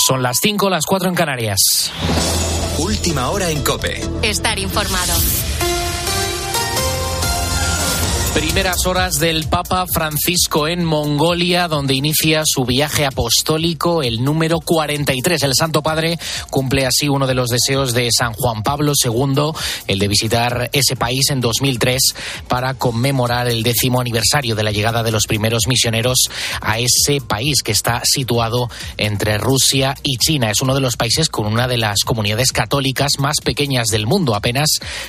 Son las 5, las 4 en Canarias. Última hora en COPE. Estar informado. Primeras horas del Papa Francisco en Mongolia, donde inicia su viaje apostólico, el número 43. El Santo Padre cumple así uno de los deseos de San Juan Pablo II, el de visitar ese país en 2003 para conmemorar el 10º aniversario de la llegada de los primeros misioneros a ese país que está situado entre Rusia y China. Es uno de los países con una de las comunidades católicas más pequeñas del mundo, apenas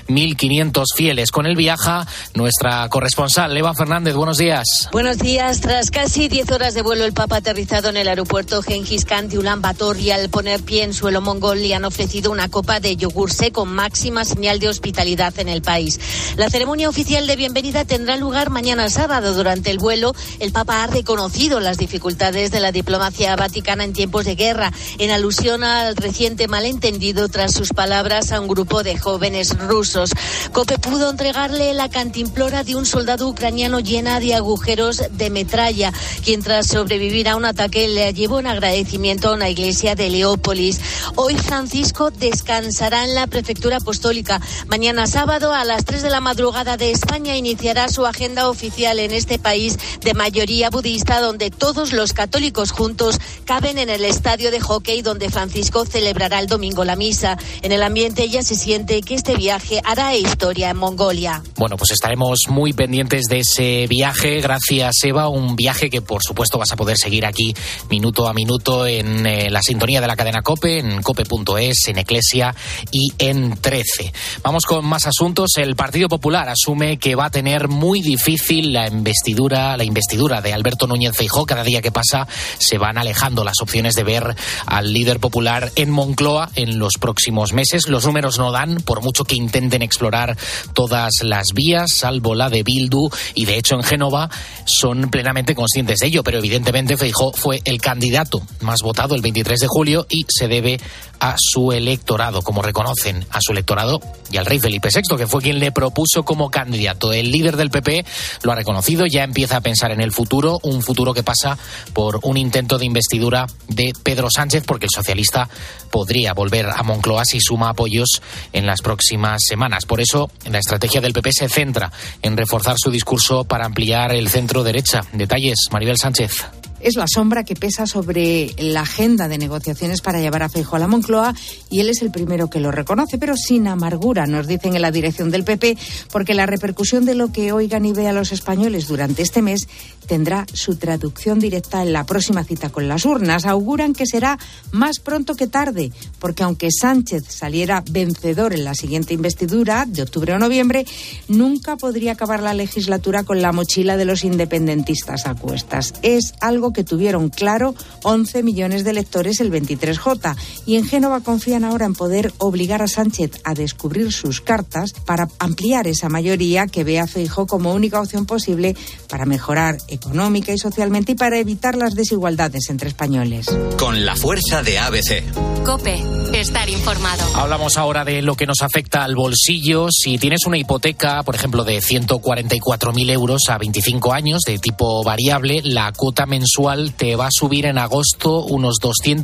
1.500 fieles. Con él viaja nuestra corresponsal Eva Fernández. Buenos días. Buenos días. Tras casi 10 horas de vuelo, el Papa ha aterrizado en el aeropuerto Genghis Khan de Ulan Bator y al poner pie en suelo mongol le han ofrecido una copa de yogur seco, máxima señal de hospitalidad en el país. La ceremonia oficial de bienvenida tendrá lugar mañana sábado. Durante el vuelo, el Papa ha reconocido las dificultades de la diplomacia vaticana en tiempos de guerra, en alusión al reciente malentendido tras sus palabras a un grupo de jóvenes rusos. COPE pudo entregarle la cantimplora de un soldado ucraniano llena de agujeros de metralla, quien tras sobrevivir a un ataque le llevó en agradecimiento a una iglesia de Leópolis. Hoy Francisco descansará en la prefectura apostólica. Mañana sábado a las 3 de la madrugada de España iniciará su agenda oficial en este país de mayoría budista, donde todos los católicos juntos caben en el estadio de hockey donde Francisco celebrará el domingo la misa. En el ambiente ya se siente que este viaje hará historia en Mongolia. Bueno, pues estaremos muy pendientes de ese viaje. Gracias, Eva. Un viaje que, por supuesto, vas a poder seguir aquí minuto a minuto en la sintonía de la cadena COPE, en cope.es, en Eclesia y en 13. Vamos con más asuntos. El Partido Popular asume que va a tener muy difícil la investidura de Alberto Núñez Feijóo. Cada día que pasa se van alejando las opciones de ver al líder popular en Moncloa en los próximos meses. Los números no dan, por mucho que intenten explorar todas las vías, salvo la de Bildu, y de hecho en Génova son plenamente conscientes de ello, pero evidentemente Feijóo fue el candidato más votado el 23 de julio y se debe a su electorado, como reconocen a su electorado y al rey Felipe VI, que fue quien le propuso como candidato. El líder del PP lo ha reconocido, ya empieza a pensar en el futuro, un futuro que pasa por un intento de investidura de Pedro Sánchez, porque el socialista podría volver a Moncloa si suma apoyos en las próximas semanas. Por eso, la estrategia del PP se centra en reforzar su discurso para ampliar el centro derecha. Detalles, Maribel Sánchez. Es la sombra que pesa sobre la agenda de negociaciones para llevar a Feijóo a la Moncloa y él es el primero que lo reconoce, pero sin amargura, nos dicen en la dirección del PP, porque la repercusión de lo que oigan y vean los españoles durante este mes tendrá su traducción directa en la próxima cita con las urnas. Auguran que será más pronto que tarde, porque aunque Sánchez saliera vencedor en la siguiente investidura de octubre o noviembre, nunca podría acabar la legislatura con la mochila de los independentistas a cuestas. Es algo que tuvieron claro 11 millones de electores el 23J, y en Génova confían ahora en poder obligar a Sánchez a descubrir sus cartas para ampliar esa mayoría que ve a Feijóo como única opción posible para mejorar económica y socialmente y para evitar las desigualdades entre españoles. Con la fuerza de ABC. COPE, estar informado. Hablamos ahora de lo que nos afecta al bolsillo. Si tienes una hipoteca, por ejemplo, de 144.000 euros a 25 años de tipo variable, la cuota mensual te va a subir en agosto unos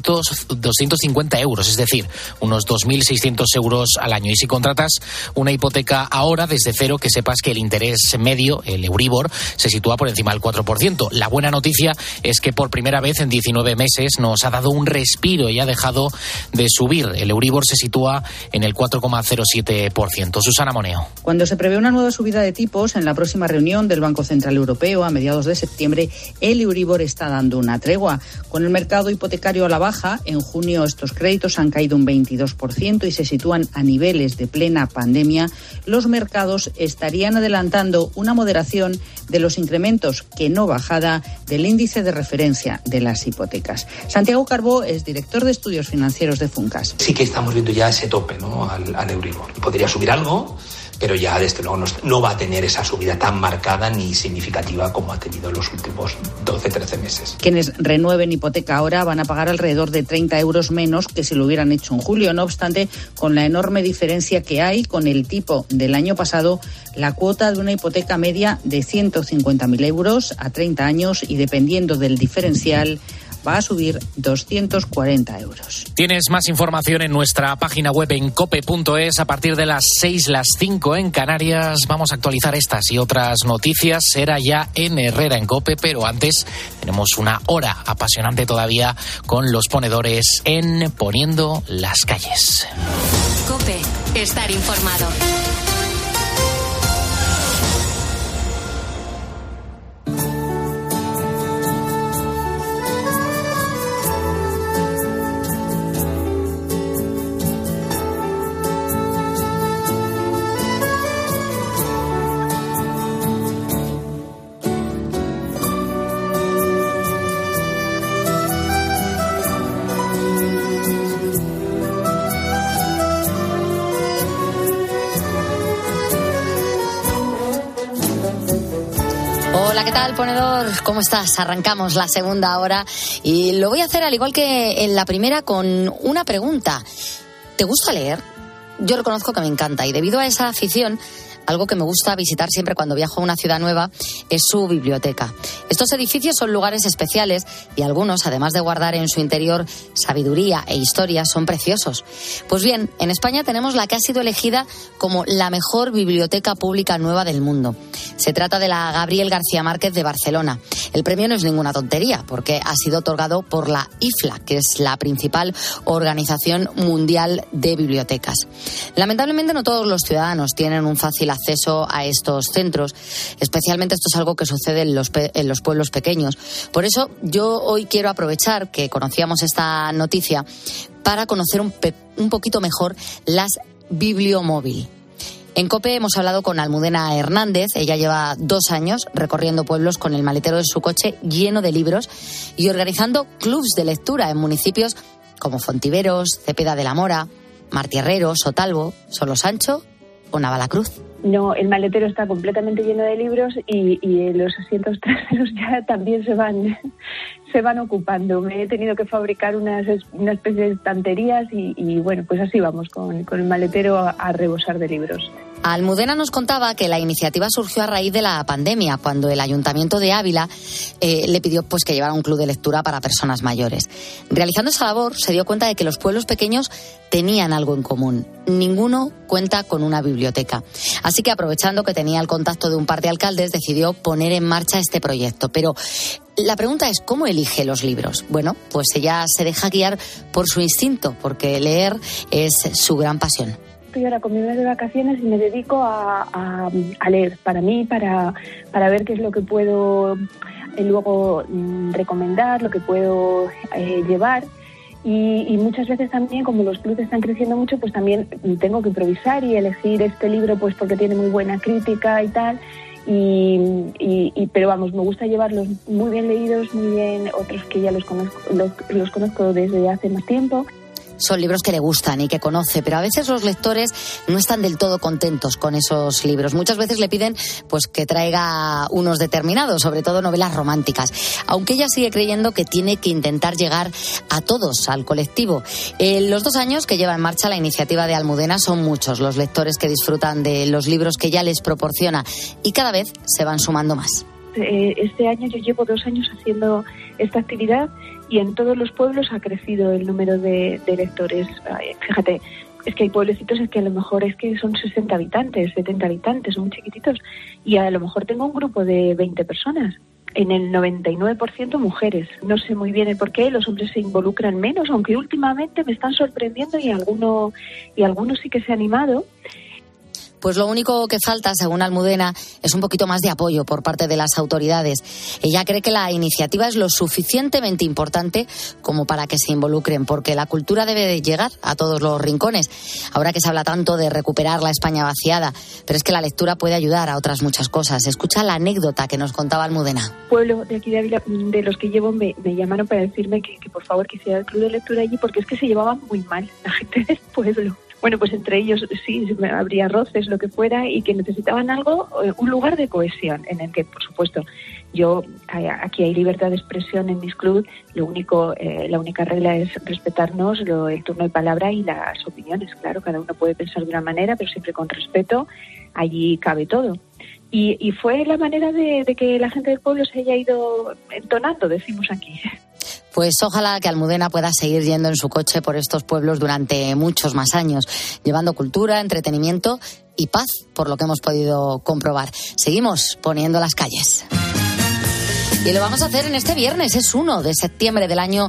250 euros, es decir, unos 2.600 euros al año. Y si contratas una hipoteca ahora desde cero, que sepas que el interés medio, el Euribor, se sitúa por encima del 4%. La buena noticia es que por primera vez en 19 meses nos ha dado un respiro y ha dejado de subir. El Euribor se sitúa en el 4,07%. Susana Moneo. Cuando se prevé una nueva subida de tipos en la próxima reunión del Banco Central Europeo a mediados de septiembre, el Euribor está dando una tregua. Con el mercado hipotecario a la baja, en junio estos créditos han caído un 22% y se sitúan a niveles de plena pandemia. Los mercados estarían adelantando una moderación de los incrementos, que no bajada, del índice de referencia de las hipotecas. Santiago Carbó es director de estudios financieros de Funcas. Sí que estamos viendo ya ese tope, ¿no?, al Euribor. Podría subir algo, pero ya desde luego no va a tener esa subida tan marcada ni significativa como ha tenido en los últimos 12-13 meses. Quienes renueven hipoteca ahora van a pagar alrededor de 30 euros menos que si lo hubieran hecho en julio. No obstante, con la enorme diferencia que hay con el tipo del año pasado, la cuota de una hipoteca media de 150.000 euros a 30 años y dependiendo del diferencial va a subir 240 euros. Tienes más información en nuestra página web en cope.es. A partir de las 6, las 5 en Canarias, vamos a actualizar estas y otras noticias. Será ya en Herrera en Cope, pero antes tenemos una hora apasionante todavía con los ponedores en Poniendo las Calles. COPE, estar informado. Hola, ¿qué tal, ponedor? ¿Cómo estás? Arrancamos la segunda hora y lo voy a hacer al igual que en la primera con una pregunta. ¿Te gusta leer? Yo reconozco que me encanta y debido a esa afición, algo que me gusta visitar siempre cuando viajo a una ciudad nueva es su biblioteca. Estos edificios son lugares especiales y algunos, además de guardar en su interior sabiduría e historia, son preciosos. Pues bien, en España tenemos la que ha sido elegida como la mejor biblioteca pública nueva del mundo. Se trata de la Gabriel García Márquez de Barcelona. El premio no es ninguna tontería porque ha sido otorgado por la IFLA, que es la principal organización mundial de bibliotecas. Lamentablemente no todos los ciudadanos tienen un fácil acceso a estos centros, especialmente esto es algo que sucede en los pueblos pequeños. Por eso yo hoy quiero aprovechar que conocíamos esta noticia para conocer un poquito mejor las Bibliomóvil. En COPE hemos hablado con Almudena Hernández. Ella lleva 2 años recorriendo pueblos con el maletero de su coche lleno de libros y organizando clubs de lectura en municipios como Fontiveros, Cepeda de la Mora, Martierrero, Sotalbo, Solosancho o Navalacruz. No, el maletero está completamente lleno de libros y los asientos traseros ya también se van ocupando. Me he tenido que fabricar una especie de estanterías y bueno, pues así vamos con el maletero a rebosar de libros. Almudena nos contaba que la iniciativa surgió a raíz de la pandemia, cuando el Ayuntamiento de Ávila le pidió pues que llevara un club de lectura para personas mayores. Realizando esa labor se dio cuenta de que los pueblos pequeños tenían algo en común. Ninguno cuenta con una biblioteca. Así que aprovechando que tenía el contacto de un par de alcaldes, decidió poner en marcha este proyecto. Pero la pregunta es, ¿cómo elige los libros? Bueno, pues ella se deja guiar por su instinto, porque leer es su gran pasión. Estoy ahora con mi mes de vacaciones y me dedico a leer para mí, para ver qué es lo que puedo luego recomendar, lo que puedo llevar. Y muchas veces también, como los clubes están creciendo mucho, pues también tengo que improvisar y elegir este libro pues porque tiene muy buena crítica y tal. Pero vamos, me gusta llevarlos muy bien leídos, muy bien, otros que ya los conozco desde hace más tiempo. Son libros que le gustan y que conoce, pero a veces los lectores no están del todo contentos con esos libros. Muchas veces le piden pues que traiga unos determinados, sobre todo novelas románticas, aunque ella sigue creyendo que tiene que intentar llegar a todos, al colectivo. Los 2 años que lleva en marcha la iniciativa de Almudena son muchos los lectores que disfrutan de los libros que ella les proporciona y cada vez se van sumando más. Este año yo llevo 2 años haciendo esta actividad y en todos los pueblos ha crecido el número de lectores. Fíjate, es que hay pueblecitos es que a lo mejor es que son 60 habitantes, 70 habitantes, son muy chiquititos y a lo mejor tengo un grupo de 20 personas. En el 99% mujeres. No sé muy bien el por qué, los hombres se involucran menos, aunque últimamente me están sorprendiendo y algunos sí que se han animado. Pues lo único que falta, según Almudena, es un poquito más de apoyo por parte de las autoridades. Ella cree que la iniciativa es lo suficientemente importante como para que se involucren, porque la cultura debe de llegar a todos los rincones. Ahora que se habla tanto de recuperar la España vaciada, pero es que la lectura puede ayudar a otras muchas cosas. Escucha la anécdota que nos contaba Almudena. Pueblo de aquí de Ávila, de los que llevo, me llamaron para decirme que por favor quisiera el club de lectura allí, porque es que se llevaban muy mal la gente del pueblo. Bueno, pues entre ellos sí, habría roces, lo que fuera, y que necesitaban algo, un lugar de cohesión, en el que, por supuesto, aquí hay libertad de expresión en mis clubs, la única regla es respetarnos el turno de palabra y las opiniones, claro, cada uno puede pensar de una manera, pero siempre con respeto, allí cabe todo. Y fue la manera de que la gente del pueblo se haya ido entonando, decimos aquí. Pues ojalá que Almudena pueda seguir yendo en su coche por estos pueblos durante muchos más años, llevando cultura, entretenimiento y paz, por lo que hemos podido comprobar. Seguimos poniendo las calles. Y lo vamos a hacer en este viernes, es 1 de septiembre del año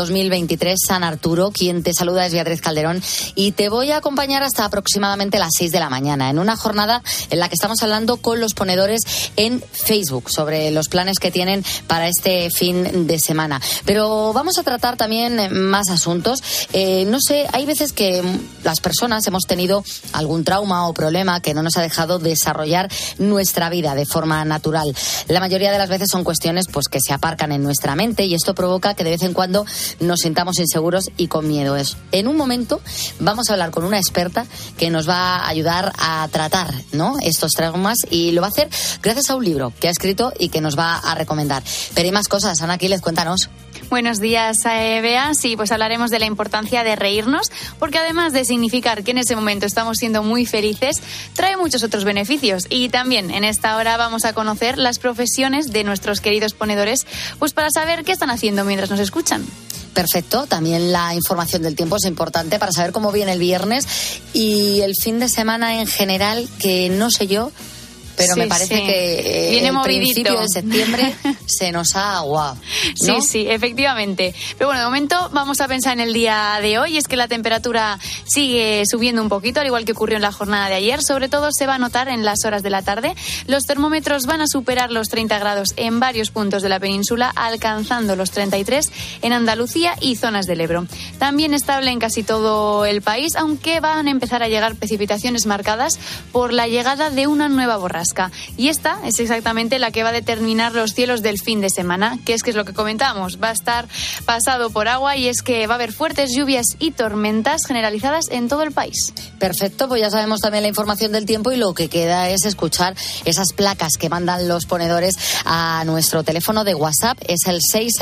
2023, San Arturo. Quien te saluda es Beatriz Calderón y te voy a acompañar hasta aproximadamente las 6 de la mañana, en una jornada en la que estamos hablando con los ponedores en Facebook sobre los planes que tienen para este fin de semana. Pero vamos a tratar también más asuntos. No sé, hay veces que las personas hemos tenido algún trauma o problema que no nos ha dejado desarrollar nuestra vida de forma natural. La mayoría de las veces son cuestiones pues que se aparcan en nuestra mente y esto provoca que de vez en cuando nos sintamos inseguros y con miedo. En un momento vamos a hablar con una experta que nos va a ayudar a tratar, ¿no?, estos traumas, y lo va a hacer gracias a un libro que ha escrito y que nos va a recomendar. Pero hay más cosas. Ana Quiles, cuéntanos. Buenos días, Bea. Sí, pues hablaremos de la importancia de reírnos, porque además de significar que en ese momento estamos siendo muy felices, trae muchos otros beneficios. Y también en esta hora vamos a conocer las profesiones de nuestros queridos ponedores, pues para saber qué están haciendo mientras nos escuchan. Perfecto, también la información del tiempo es importante para saber cómo viene el viernes y el fin de semana en general, que no sé yo, pero sí, me parece que viene el movidito. Principio de septiembre se nos ha aguado, ¿no? Sí, efectivamente. Pero bueno, de momento vamos a pensar en el día de hoy. Es que la temperatura sigue subiendo un poquito, al igual que ocurrió en la jornada de ayer. Sobre todo se va a notar en las horas de la tarde. Los termómetros van a superar los 30 grados en varios puntos de la península, alcanzando los 33 en Andalucía y zonas del Ebro. También estable en casi todo el país, aunque van a empezar a llegar precipitaciones marcadas por la llegada de una nueva borrasca. Y esta es exactamente la que va a determinar los cielos del fin de semana, que es lo que comentábamos, va a estar pasado por agua, y es que va a haber fuertes lluvias y tormentas generalizadas en todo el país. Perfecto, pues ya sabemos también la información del tiempo y lo que queda es escuchar esas placas que mandan los ponedores a nuestro teléfono de WhatsApp. Es el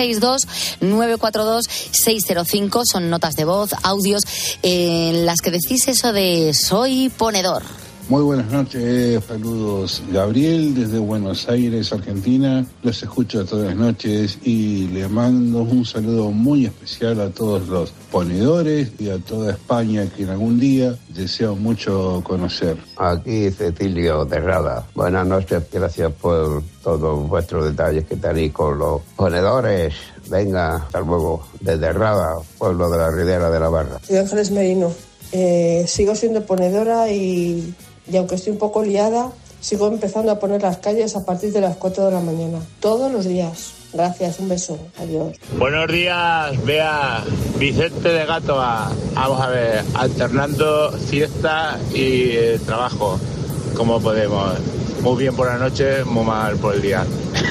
662-942-605. Son notas de voz, audios en las que decís eso de soy ponedor. Muy buenas noches, saludos. Gabriel desde Buenos Aires, Argentina. Los escucho todas las noches y le mando un saludo muy especial a todos los ponedores y a toda España, que en algún día deseo mucho conocer. Aquí Cecilio Terrada. Buenas noches, gracias por todos vuestros detalles que tenéis con los ponedores. Venga, hasta luego. Desde Rada, pueblo de la Ribera de la Barra. Soy Ángeles Merino. Sigo siendo ponedora y aunque estoy un poco liada, sigo empezando a poner las calles a partir de las 4 de la mañana, todos los días. Gracias, un beso, adiós. Buenos días, Bea, Vicente de Gatoa. Vamos a ver, alternando siesta y trabajo, como podemos. Muy bien por la noche, muy mal por el día.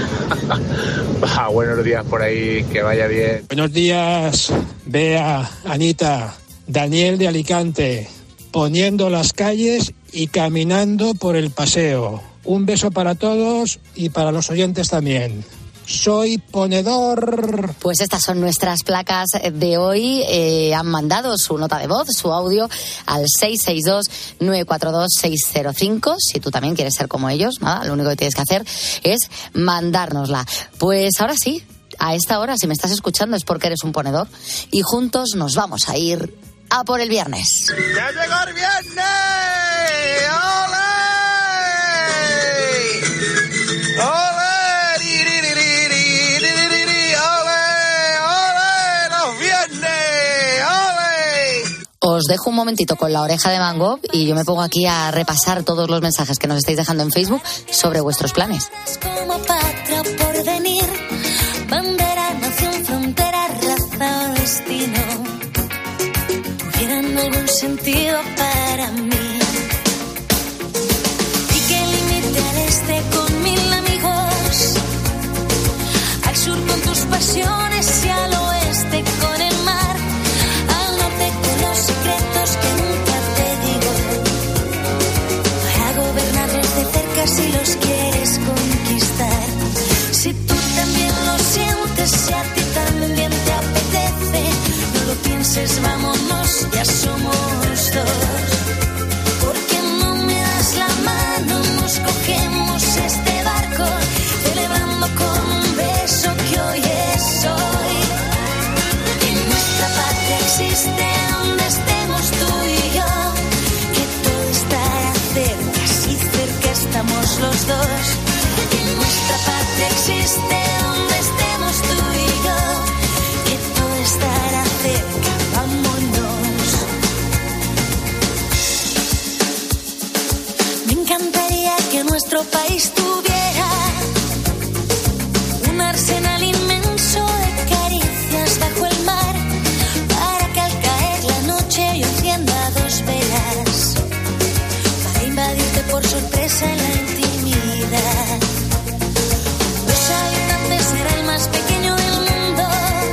Buenos días por ahí, que vaya bien. Buenos días, Bea, Anita, Daniel de Alicante, poniendo las calles y caminando por el paseo. Un beso para todos y para los oyentes también. Soy ponedor. Pues estas son nuestras placas de hoy. Han mandado su nota de voz, su audio, al 662-942-605. Si tú también quieres ser como ellos, nada, lo único que tienes que hacer es mandárnosla. Pues ahora sí, a esta hora, si me estás escuchando, es porque eres un ponedor. Y juntos nos vamos a ir a por el viernes. ¡Ya llegó el viernes! ¡Ole! ¡Ole! Os dejo un momentito con la oreja de Van Gogh y yo me pongo aquí a repasar todos los mensajes que nos estáis dejando en Facebook sobre vuestros planes. Como patria o porvenir, bandera, nación, frontera, raza o destino, tuvieran algún sentido para mí. Y que limite al este con 1000 amigos, al sur con tus pasiones y al oeste con el mar, al norte con los secretos que nunca te digo, para gobernarlos de cerca si los quieres conquistar. Si tú también lo sientes, si a ti también te apetece, no lo pienses, vámonos, ya somos dos. Porque no me das la mano, nos cogemos este barco, celebrando con un beso que hoy es hoy. los dos. Que nuestra patria existe donde estemos tú y yo, que todo estará cerca, vámonos. Me encantaría que nuestro país tuviera un arsenal inmenso de caricias bajo el mar, para que al caer la noche yo encienda 2 velas, para invadirte por sorpresa en la intimidad. Los habitantes será el más pequeño del mundo,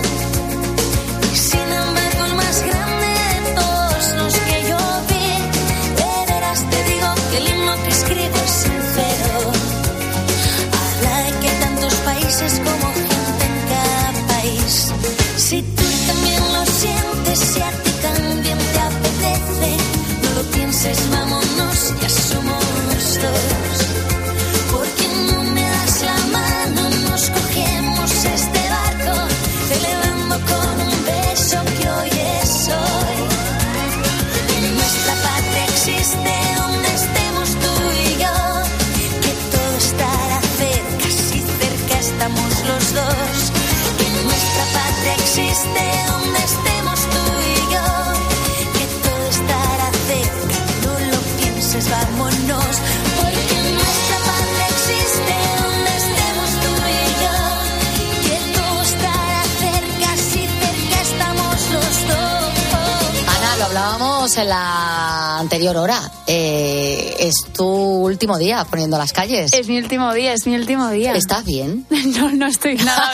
y sin embargo el más grande de todos los que yo vi. De veras te digo que el himno que escribo es sincero, habla de que hay tantos países como gente en cada país. Si tú también lo sientes, si a ti también te apetece, no lo pienses, vámonos, ya somos 2. Porque no me das la mano, nos cogemos este barco, celebrando con un beso que hoy es hoy. En nuestra patria existe donde estemos tú y yo, que todo estará cerca, si cerca estamos los dos. Que nuestra patria existe donde estemos tú y yo, que todo estará cerca, no lo pienses, vámonos. Porque nuestra patria existe donde estemos tú y yo, que todo estará cerca, si cerca estamos los dos. Ana, lo hablábamos en la anterior hora. Es tu último día poniendo las calles. Es mi último día, es mi último día. ¿Estás bien? No estoy nada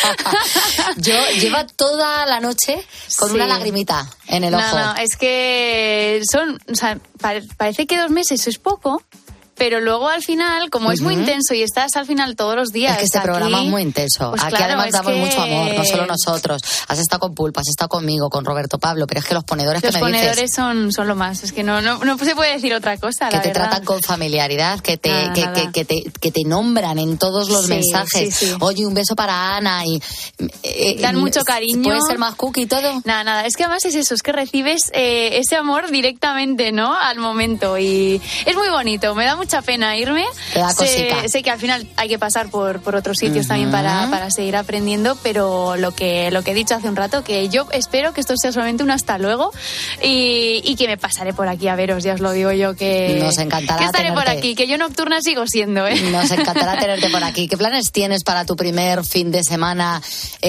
bien. Lleva toda la noche con una lagrimita en el ojo. No, es que parece que 2 meses es poco, pero luego al final, como es muy intenso y estás al final todos los días. Es que este aquí, programa es muy intenso. Pues aquí claro, además damos mucho amor, no solo que nosotros. Has estado con Pulpa, has estado conmigo, con Roberto Pablo, pero es que los ponedores que me dices... Los ponedores son lo más, es que no se puede decir otra cosa, que la te verdad. tratan con familiaridad, que te nombran en todos los mensajes. Sí. Oye, un beso para Ana y... dan mucho cariño. ¿Puede ser más cookie y todo? Nada, es que además es eso, es que recibes ese amor directamente, ¿no? Al momento, y es muy bonito, me da mucha pena irme. Te da cosica. Sé que al final hay que pasar por otros sitios también para seguir aprendiendo, pero lo que he dicho hace un rato, que yo espero que esto sea solamente un hasta luego y que me pasaré por aquí a veros, ya os lo digo yo, que nos encantará que estaré tenerte por aquí, que yo nocturna sigo siendo, ¿eh? Nos encantará tenerte por aquí. ¿Qué planes tienes para tu primer fin de semana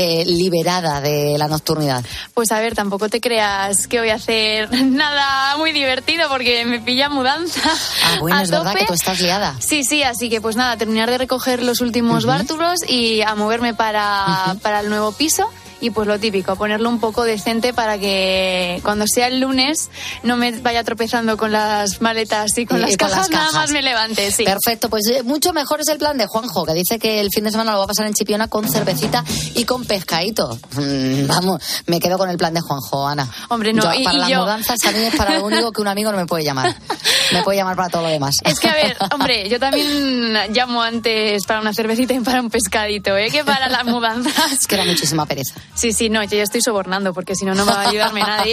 liberada de la nocturnidad? Pues a ver, tampoco te creas que voy a hacer nada muy divertido porque me pilla mudanza. Bueno, es tope. verdad que tú estás liada. Sí, así que pues nada, terminar de recoger los últimos bártulos y a moverme para el nuevo piso. Y pues lo típico, ponerlo un poco decente para que cuando sea el lunes no me vaya tropezando con las maletas y con las cajas, nada más me levante. Sí. Perfecto, pues mucho mejor es el plan de Juanjo, que dice que el fin de semana lo va a pasar en Chipiona con cervecita y con pescadito. Vamos, me quedo con el plan de Juanjo, Ana. Hombre, no, para las mudanzas a mí es para lo único que un amigo no me puede llamar. Me puede llamar para todo lo demás. Es que a ver, hombre, yo también llamo antes para una cervecita y para un pescadito, que para las mudanzas. Es que era muchísima pereza. Sí, no, yo ya estoy sobornando porque si no va a ayudarme nadie.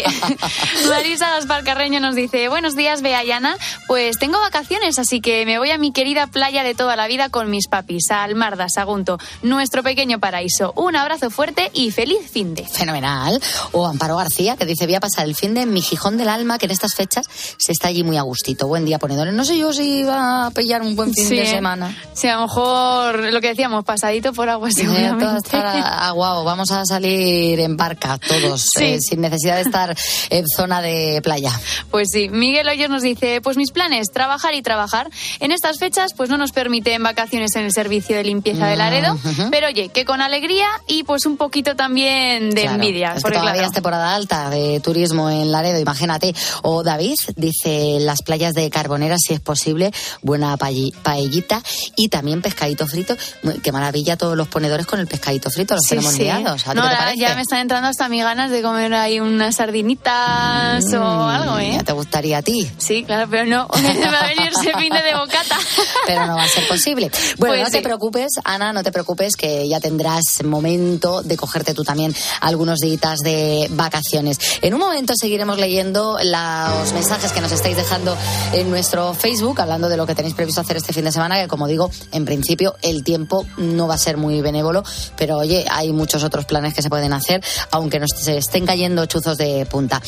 Marisa Gaspar Carreño nos dice: buenos días, Bea y Ana, pues tengo vacaciones, así que me voy a mi querida playa de toda la vida con mis papis, a Almarda, Sagunto, nuestro pequeño paraíso. Un abrazo fuerte y feliz finde. Fenomenal. O Amparo García, que dice: voy a pasar el finde en mi Gijón del Alma, que en estas fechas se está allí muy a gustito. Buen día, ponedores. No sé yo si va a pillar un buen fin de semana. Sí, a lo mejor lo que decíamos, pasadito por agua seguramente. Todo estar aguado. Vamos a salir en barca todos, sin necesidad de estar en zona de playa. Pues sí, Miguel Hoyos nos dice: pues mis planes, trabajar y trabajar. En estas fechas pues no nos permiten vacaciones en el servicio de limpieza de Laredo, pero oye, que con alegría y pues un poquito también de envidia. Es que todavía es temporada alta de turismo en Laredo, imagínate. O David dice: las playas de Carbonera, si es posible, buena paellita y también pescadito frito. Qué maravilla todos los ponedores con el pescadito frito, los tenemos liados. ¿A ti qué te parece? Ya me están entrando hasta mis ganas de comer ahí unas sardinitas o algo, ¿Ya te gustaría a ti? Sí, claro, pero no, me va a venir ese fin de bocata. Pero no va a ser posible. Bueno, pues no te preocupes, Ana, no te preocupes, que ya tendrás momento de cogerte tú también algunos días de vacaciones. En un momento seguiremos leyendo los mensajes que nos estáis dejando en nuestro Facebook, hablando de lo que tenéis previsto hacer este fin de semana, que como digo, en principio el tiempo no va a ser muy benévolo, pero oye, hay muchos otros planes que se pueden hacer, aunque nos estén cayendo chuzos de punta.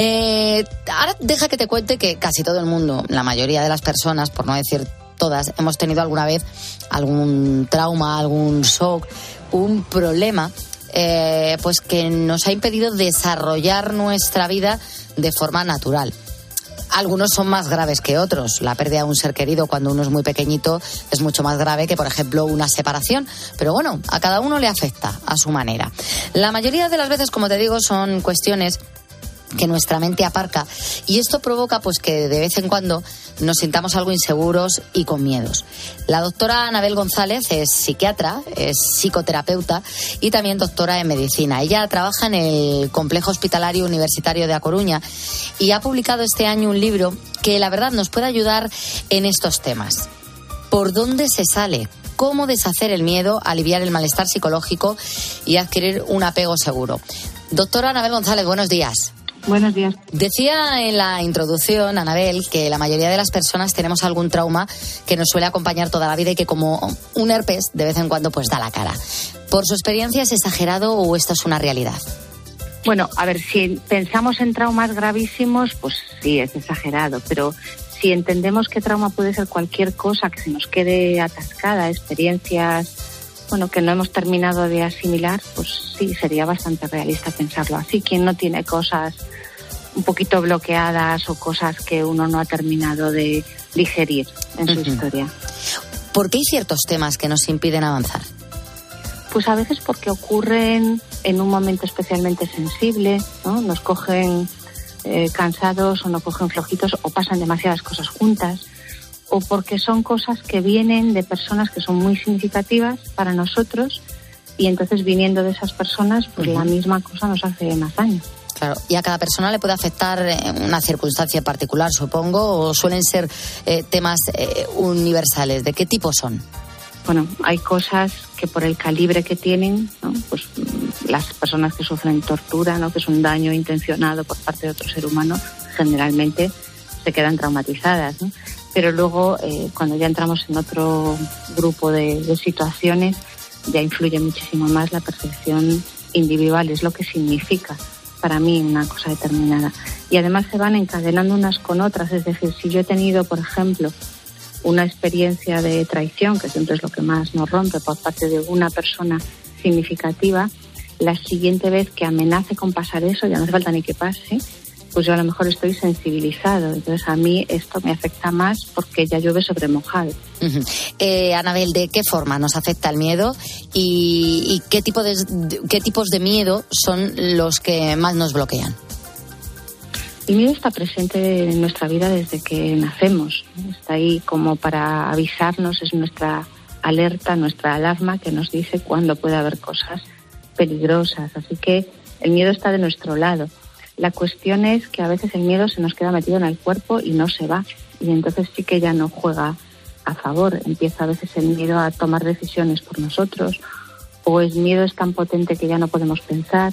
Ahora deja que te cuente que casi todo el mundo, la mayoría de las personas, por no decir todas, hemos tenido alguna vez algún trauma, algún shock, un problema pues que nos ha impedido desarrollar nuestra vida de forma natural. Algunos son más graves que otros. La pérdida de un ser querido cuando uno es muy pequeñito es mucho más grave que, por ejemplo, una separación. Pero bueno, a cada uno le afecta a su manera. La mayoría de las veces, como te digo, son cuestiones que nuestra mente aparca, y esto provoca pues que de vez en cuando nos sintamos algo inseguros y con miedos. La doctora Anabel González es psiquiatra, es psicoterapeuta y también doctora en medicina. Ella trabaja en el Complejo Hospitalario Universitario de A Coruña y ha publicado este año un libro que la verdad nos puede ayudar en estos temas. ¿Por dónde se sale? Cómo deshacer el miedo, aliviar el malestar psicológico y adquirir un apego seguro. Doctora Anabel González, buenos días. Buenos días. Decía en la introducción, Anabel, que la mayoría de las personas tenemos algún trauma que nos suele acompañar toda la vida y que, como un herpes, de vez en cuando pues da la cara. ¿Por su experiencia es exagerado o esto es una realidad? Bueno, a ver, si pensamos en traumas gravísimos, pues sí, es exagerado, pero si entendemos que trauma puede ser cualquier cosa que se nos quede atascada, experiencias, bueno, que no hemos terminado de asimilar, pues sí, sería bastante realista pensarlo así. Quien no tiene cosas un poquito bloqueadas o cosas que uno no ha terminado de digerir en su historia. ¿Por qué hay ciertos temas que nos impiden avanzar? Pues a veces porque ocurren en un momento especialmente sensible, ¿no? Nos cogen cansados o nos cogen flojitos o pasan demasiadas cosas juntas, o porque son cosas que vienen de personas que son muy significativas para nosotros y entonces viniendo de esas personas pues la misma cosa nos hace más daño. Claro, y a cada persona le puede afectar una circunstancia particular, supongo, o suelen ser temas universales. ¿De qué tipo son? Bueno, hay cosas que por el calibre que tienen, ¿no? Pues las personas que sufren tortura, ¿no? Que es un daño intencionado por parte de otro ser humano, generalmente se quedan traumatizadas, ¿no? Pero luego, cuando ya entramos en otro grupo de situaciones, ya influye muchísimo más la percepción individual, es lo que significa para mí una cosa determinada. Y además se van encadenando unas con otras, es decir, si yo he tenido, por ejemplo, una experiencia de traición, que siempre es lo que más nos rompe por parte de una persona significativa, la siguiente vez que amenace con pasar eso, ya no hace falta ni que pase, pues yo a lo mejor estoy sensibilizado. Entonces a mí esto me afecta más porque ya llueve sobre mojado. Anabel, ¿de qué forma nos afecta el miedo y qué tipos de miedo son los que más nos bloquean? El miedo está presente en nuestra vida desde que nacemos. Está ahí como para avisarnos, es nuestra alerta, nuestra alarma que nos dice cuándo puede haber cosas peligrosas. Así que el miedo está de nuestro lado. La cuestión es que a veces el miedo se nos queda metido en el cuerpo y no se va. Y entonces sí que ya no juega a favor. Empieza a veces el miedo a tomar decisiones por nosotros. O el miedo es tan potente que ya no podemos pensar.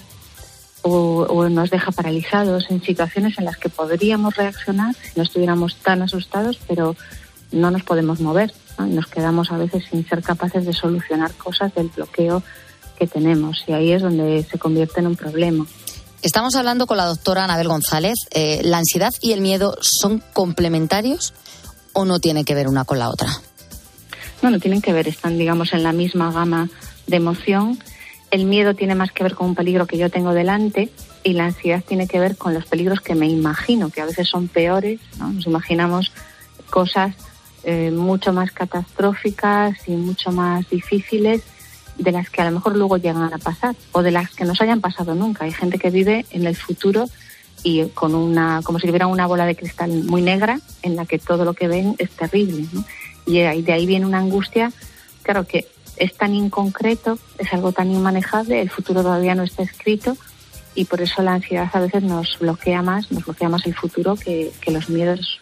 O nos deja paralizados en situaciones en las que podríamos reaccionar si no estuviéramos tan asustados, pero no nos podemos mover, ¿no? Y nos quedamos a veces sin ser capaces de solucionar cosas del bloqueo que tenemos. Y ahí es donde se convierte en un problema. Estamos hablando con la doctora Anabel González. ¿La ansiedad y el miedo son complementarios o no tiene que ver una con la otra? No tienen que ver, están, digamos, en la misma gama de emoción. El miedo tiene más que ver con un peligro que yo tengo delante y la ansiedad tiene que ver con los peligros que me imagino, que a veces son peores, ¿no? Nos imaginamos cosas mucho más catastróficas y mucho más difíciles de las que a lo mejor luego llegan a pasar o de las que no se hayan pasado nunca. Hay gente que vive en el futuro y con como si tuviera una bola de cristal muy negra en la que todo lo que ven es terrible, ¿no? Y de ahí viene una angustia, claro, que es tan inconcreto, es algo tan inmanejable, el futuro todavía no está escrito y por eso la ansiedad a veces nos bloquea más el futuro que los miedos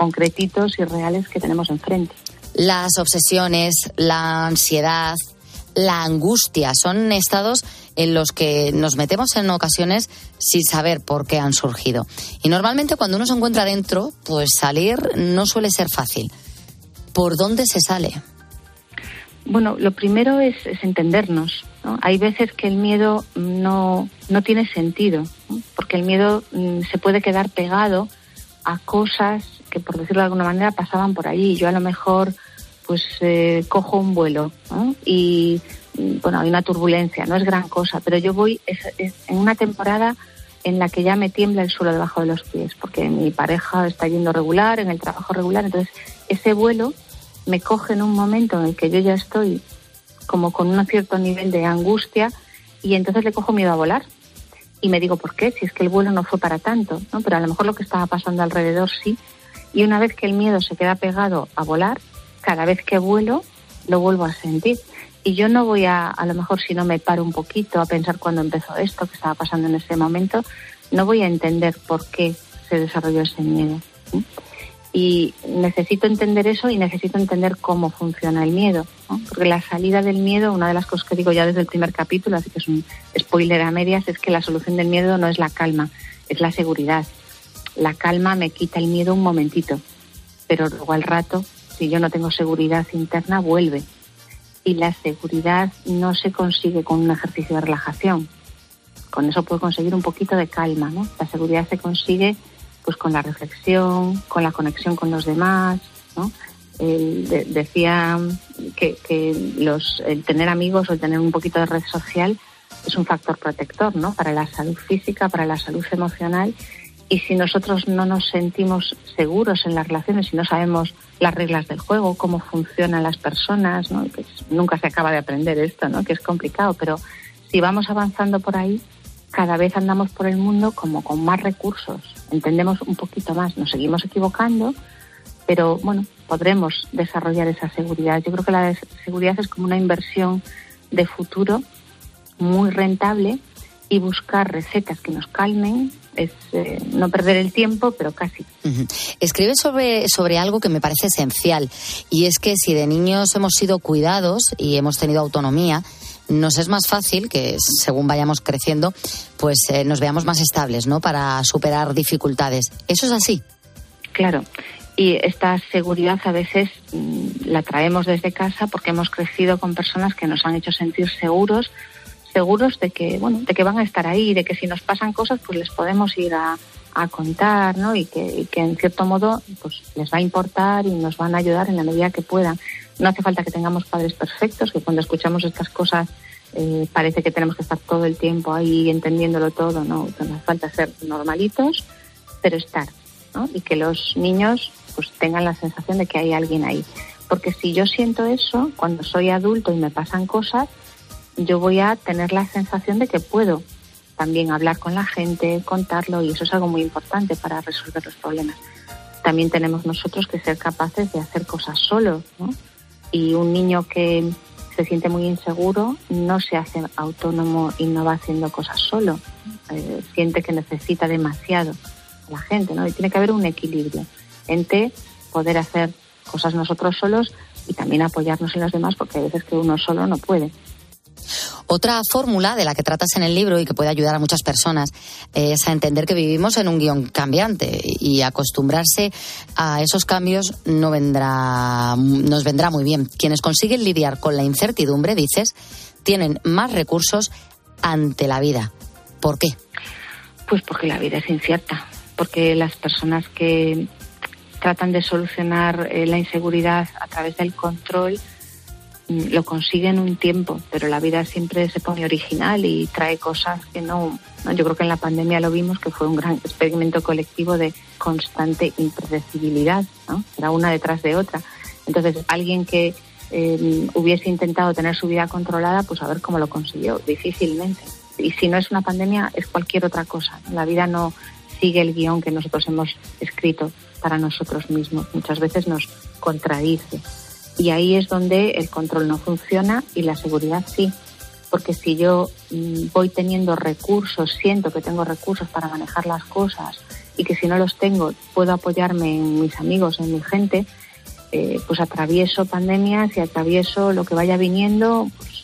concretitos y reales que tenemos enfrente. Las obsesiones, la ansiedad, la angustia. Son estados en los que nos metemos en ocasiones sin saber por qué han surgido. Y normalmente cuando uno se encuentra dentro, pues salir no suele ser fácil. ¿Por dónde se sale? Bueno, lo primero es entendernos, ¿no? Hay veces que el miedo no tiene sentido, ¿no? Porque el miedo se puede quedar pegado a cosas que, por decirlo de alguna manera, pasaban por allí. Yo a lo mejor pues cojo un vuelo, ¿no? Y bueno, hay una turbulencia, no es gran cosa, pero yo voy en una temporada en la que ya me tiembla el suelo debajo de los pies, porque mi pareja está yendo regular, en el trabajo regular, entonces ese vuelo me coge en un momento en el que yo ya estoy como con un cierto nivel de angustia y entonces le cojo miedo a volar. Y me digo, ¿por qué? Si es que el vuelo no fue para tanto, ¿no? Pero a lo mejor lo que estaba pasando alrededor sí. Y una vez que el miedo se queda pegado a volar, cada vez que vuelo lo vuelvo a sentir. Y yo no voy a lo mejor si no me paro un poquito a pensar cuándo empezó esto, qué estaba pasando en ese momento, no voy a entender por qué se desarrolló ese miedo, ¿sí? Y necesito entender eso y necesito entender cómo funciona el miedo, ¿no? Porque la salida del miedo, una de las cosas que digo ya desde el primer capítulo, así que es un spoiler a medias, es que la solución del miedo no es la calma, es la seguridad. La calma me quita el miedo un momentito, pero luego al rato, si yo no tengo seguridad interna, vuelve. Y la seguridad no se consigue con un ejercicio de relajación. Con eso puedo conseguir un poquito de calma, ¿no? La seguridad se consigue pues con la reflexión, con la conexión con los demás, ¿no? Decía que el tener amigos o el tener un poquito de red social es un factor protector, ¿no? Para la salud física, para la salud emocional. Y si nosotros no nos sentimos seguros en las relaciones, si no sabemos las reglas del juego, cómo funcionan las personas, ¿no? Que nunca se acaba de aprender esto, ¿no? Que es complicado, pero si vamos avanzando por ahí, cada vez andamos por el mundo como con más recursos, entendemos un poquito más, nos seguimos equivocando, pero bueno, podremos desarrollar esa seguridad. Yo creo que la seguridad es como una inversión de futuro muy rentable y buscar recetas que nos calmen es no perder el tiempo, pero casi. Uh-huh. Escribe sobre algo que me parece esencial, y es que si de niños hemos sido cuidados y hemos tenido autonomía, nos es más fácil que según vayamos creciendo, pues nos veamos más estables, ¿no? Para superar dificultades. ¿Eso es así? Claro. Y esta seguridad a veces la traemos desde casa porque hemos crecido con personas que nos han hecho sentir seguros de que, bueno, de que van a estar ahí, de que si nos pasan cosas, pues les podemos ir a contar, ¿no? Y que en cierto modo, pues les va a importar y nos van a ayudar en la medida que puedan. No hace falta que tengamos padres perfectos, que cuando escuchamos estas cosas parece que tenemos que estar todo el tiempo ahí entendiéndolo todo, ¿no? No hace falta ser normalitos, pero estar, ¿no? Y que los niños pues tengan la sensación de que hay alguien ahí. Porque si yo siento eso, cuando soy adulto y me pasan cosas, yo voy a tener la sensación de que puedo también hablar con la gente, contarlo, y eso es algo muy importante para resolver los problemas. También tenemos nosotros que ser capaces de hacer cosas solos, ¿no? Y un niño que se siente muy inseguro no se hace autónomo y no va haciendo cosas solo. Siente que necesita demasiado a la gente, ¿no? Y tiene que haber un equilibrio entre poder hacer cosas nosotros solos y también apoyarnos en los demás, porque hay veces que uno solo no puede. Otra fórmula de la que tratas en el libro y que puede ayudar a muchas personas es a entender que vivimos en un guión cambiante, y acostumbrarse a esos cambios nos vendrá muy bien. Quienes consiguen lidiar con la incertidumbre, dices, tienen más recursos ante la vida. ¿Por qué? Pues porque la vida es incierta, porque las personas que tratan de solucionar la inseguridad a través del control lo consiguen un tiempo, pero la vida siempre se pone original y trae cosas que no. Yo creo que en la pandemia lo vimos, que fue un gran experimento colectivo de constante impredecibilidad, ¿no? Era una detrás de otra. Entonces, alguien que hubiese intentado tener su vida controlada, pues a ver cómo lo consiguió, difícilmente. Y si no es una pandemia, es cualquier otra cosa. La vida no sigue el guión que nosotros hemos escrito para nosotros mismos. Muchas veces nos contradice. Y ahí es donde el control no funciona y la seguridad sí. Porque si yo voy teniendo recursos, siento que tengo recursos para manejar las cosas, y que si no los tengo puedo apoyarme en mis amigos, en mi gente, pues atravieso pandemias y atravieso lo que vaya viniendo, pues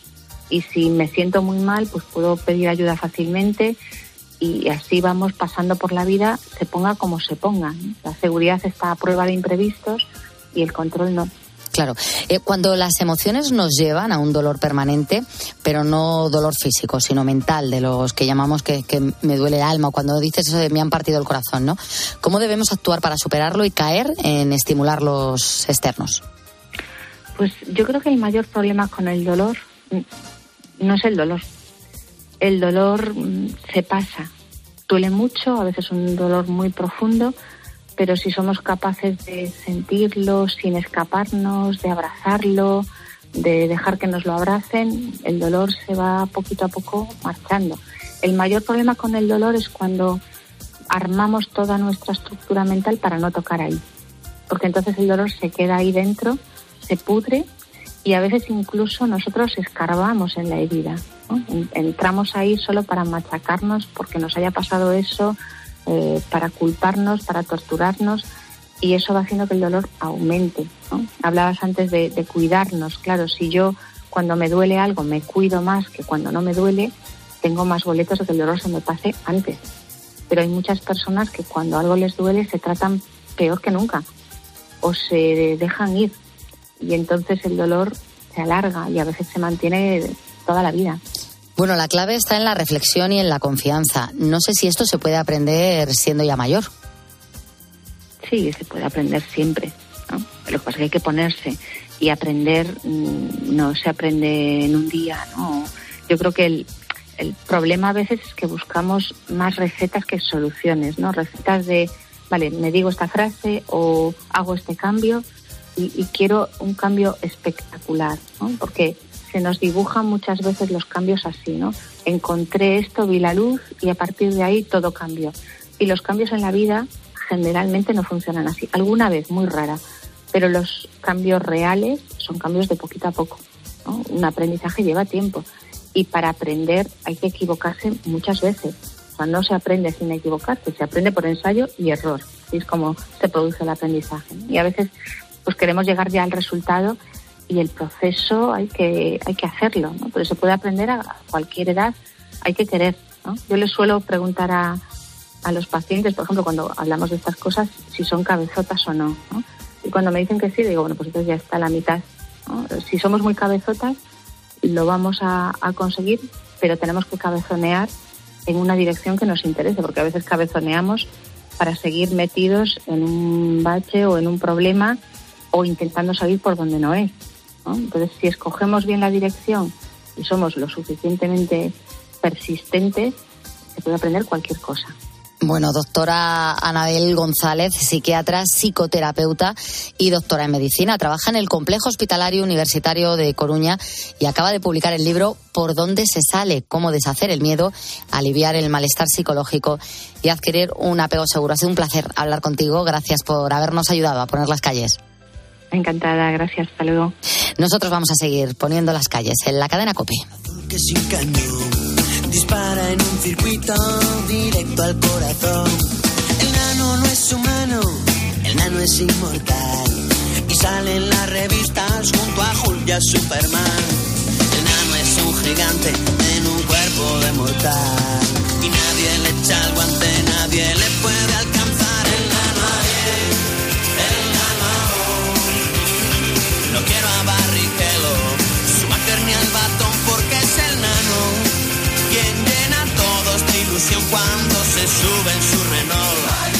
Y si me siento muy mal, pues puedo pedir ayuda fácilmente y así vamos pasando por la vida, se ponga como se ponga, ¿no? La seguridad está a prueba de imprevistos y el control no. Claro, cuando las emociones nos llevan a un dolor permanente, pero no dolor físico, sino mental, de los que llamamos que me duele el alma, o cuando dices eso de me han partido el corazón, ¿no? ¿Cómo debemos actuar para superarlo y caer en estimular los externos? Pues yo creo que el mayor problema con el dolor no es el dolor. El dolor se pasa, duele mucho, a veces un dolor muy profundo, pero si somos capaces de sentirlo sin escaparnos, de abrazarlo, de dejar que nos lo abracen, el dolor se va poquito a poco marchando. El mayor problema con el dolor es cuando armamos toda nuestra estructura mental para no tocar ahí, porque entonces el dolor se queda ahí dentro, se pudre y a veces incluso nosotros escarbamos en la herida, ¿no? Entramos ahí solo para machacarnos porque nos haya pasado eso, para culparnos, para torturarnos, y eso va haciendo que el dolor aumente, ¿no? Hablabas antes de cuidarnos. Claro, si yo cuando me duele algo me cuido más que cuando no me duele, tengo más boletos de que el dolor se me pase antes. Pero hay muchas personas que cuando algo les duele se tratan peor que nunca o se dejan ir y entonces el dolor se alarga y a veces se mantiene toda la vida. Bueno, la clave está en la reflexión y en la confianza. No sé si esto se puede aprender siendo ya mayor. Sí, se puede aprender siempre, ¿no? Lo que pasa es que hay que ponerse y aprender no se aprende en un día, ¿no? Yo creo que el problema a veces es que buscamos más recetas que soluciones, ¿no? Recetas de, vale, me digo esta frase o hago este cambio y quiero un cambio espectacular, ¿no? Porque se nos dibujan muchas veces los cambios así, ¿no? Encontré esto, vi la luz y a partir de ahí todo cambió. Y los cambios en la vida generalmente no funcionan así. Alguna vez, muy rara, pero los cambios reales son cambios de poquito a poco, ¿no? Un aprendizaje lleva tiempo y para aprender hay que equivocarse muchas veces. O sea, no se aprende sin equivocarse, se aprende por ensayo y error. Así es como se produce el aprendizaje, ¿no? Y a veces pues queremos llegar ya al resultado y el proceso hay que hacerlo, ¿no? Pero se puede aprender a cualquier edad, hay que querer, ¿no? Yo les suelo preguntar a los pacientes, por ejemplo, cuando hablamos de estas cosas, si son cabezotas o no, ¿no? Y cuando me dicen que sí, digo, bueno, pues entonces ya está la mitad, ¿no? Si somos muy cabezotas, lo vamos a conseguir, pero tenemos que cabezonear en una dirección que nos interese, porque a veces cabezoneamos para seguir metidos en un bache o en un problema o intentando salir por donde no es, ¿no? Entonces, si escogemos bien la dirección y somos lo suficientemente persistentes, se puede aprender cualquier cosa. Bueno, doctora Anabel González, psiquiatra, psicoterapeuta y doctora en medicina. Trabaja en el Complejo Hospitalario Universitario de Coruña y acaba de publicar el libro Por dónde se sale, cómo deshacer el miedo, aliviar el malestar psicológico y adquirir un apego seguro. Ha sido un placer hablar contigo. Gracias por habernos ayudado a poner las calles. Encantada, gracias. Hasta luego. Nosotros vamos a seguir poniendo las calles en la cadena COPE. Que sin cañón dispara en un circuito directo al corazón. El nano no es humano, el nano es inmortal y sale en las revistas junto a Hulk y a Superman. El nano es un gigante en un cuerpo de mortal y nadie le echa el guante, nadie le puede alcanzar. El nano ayer, el nano ahora. No quiero a Barrichello, Schumacher ni al Batón, porque es el nano quien llena a todos de ilusión cuando se sube en su Renault.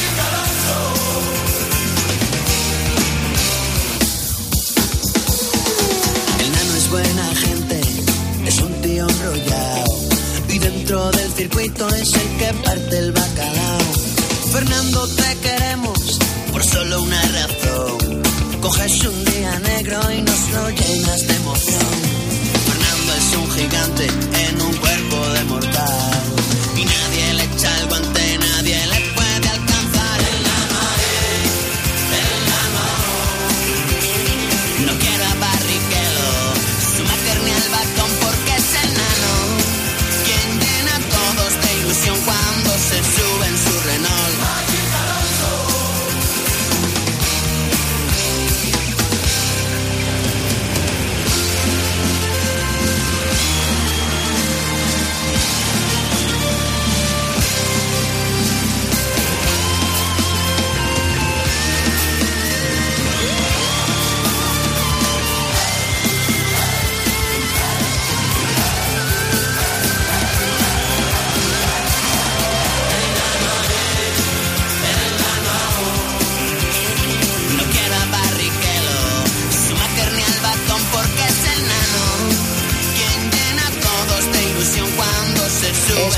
El nano es buena gente, es un tío enrollado y dentro del circuito es el que parte el bacalao. Fernando, te queremos por solo una razón. Coges un día negro y nos lo llenas de emoción. Fernando es un gigante en un cuerpo de mortal y nadie le echa el guante, nadie le puede alcanzar. El nano ayer, el nano. No quiero a Barrichello, Schumacher ni al Batón, porque es el nano quien llena a todos de ilusión cuando se sube en su Renault.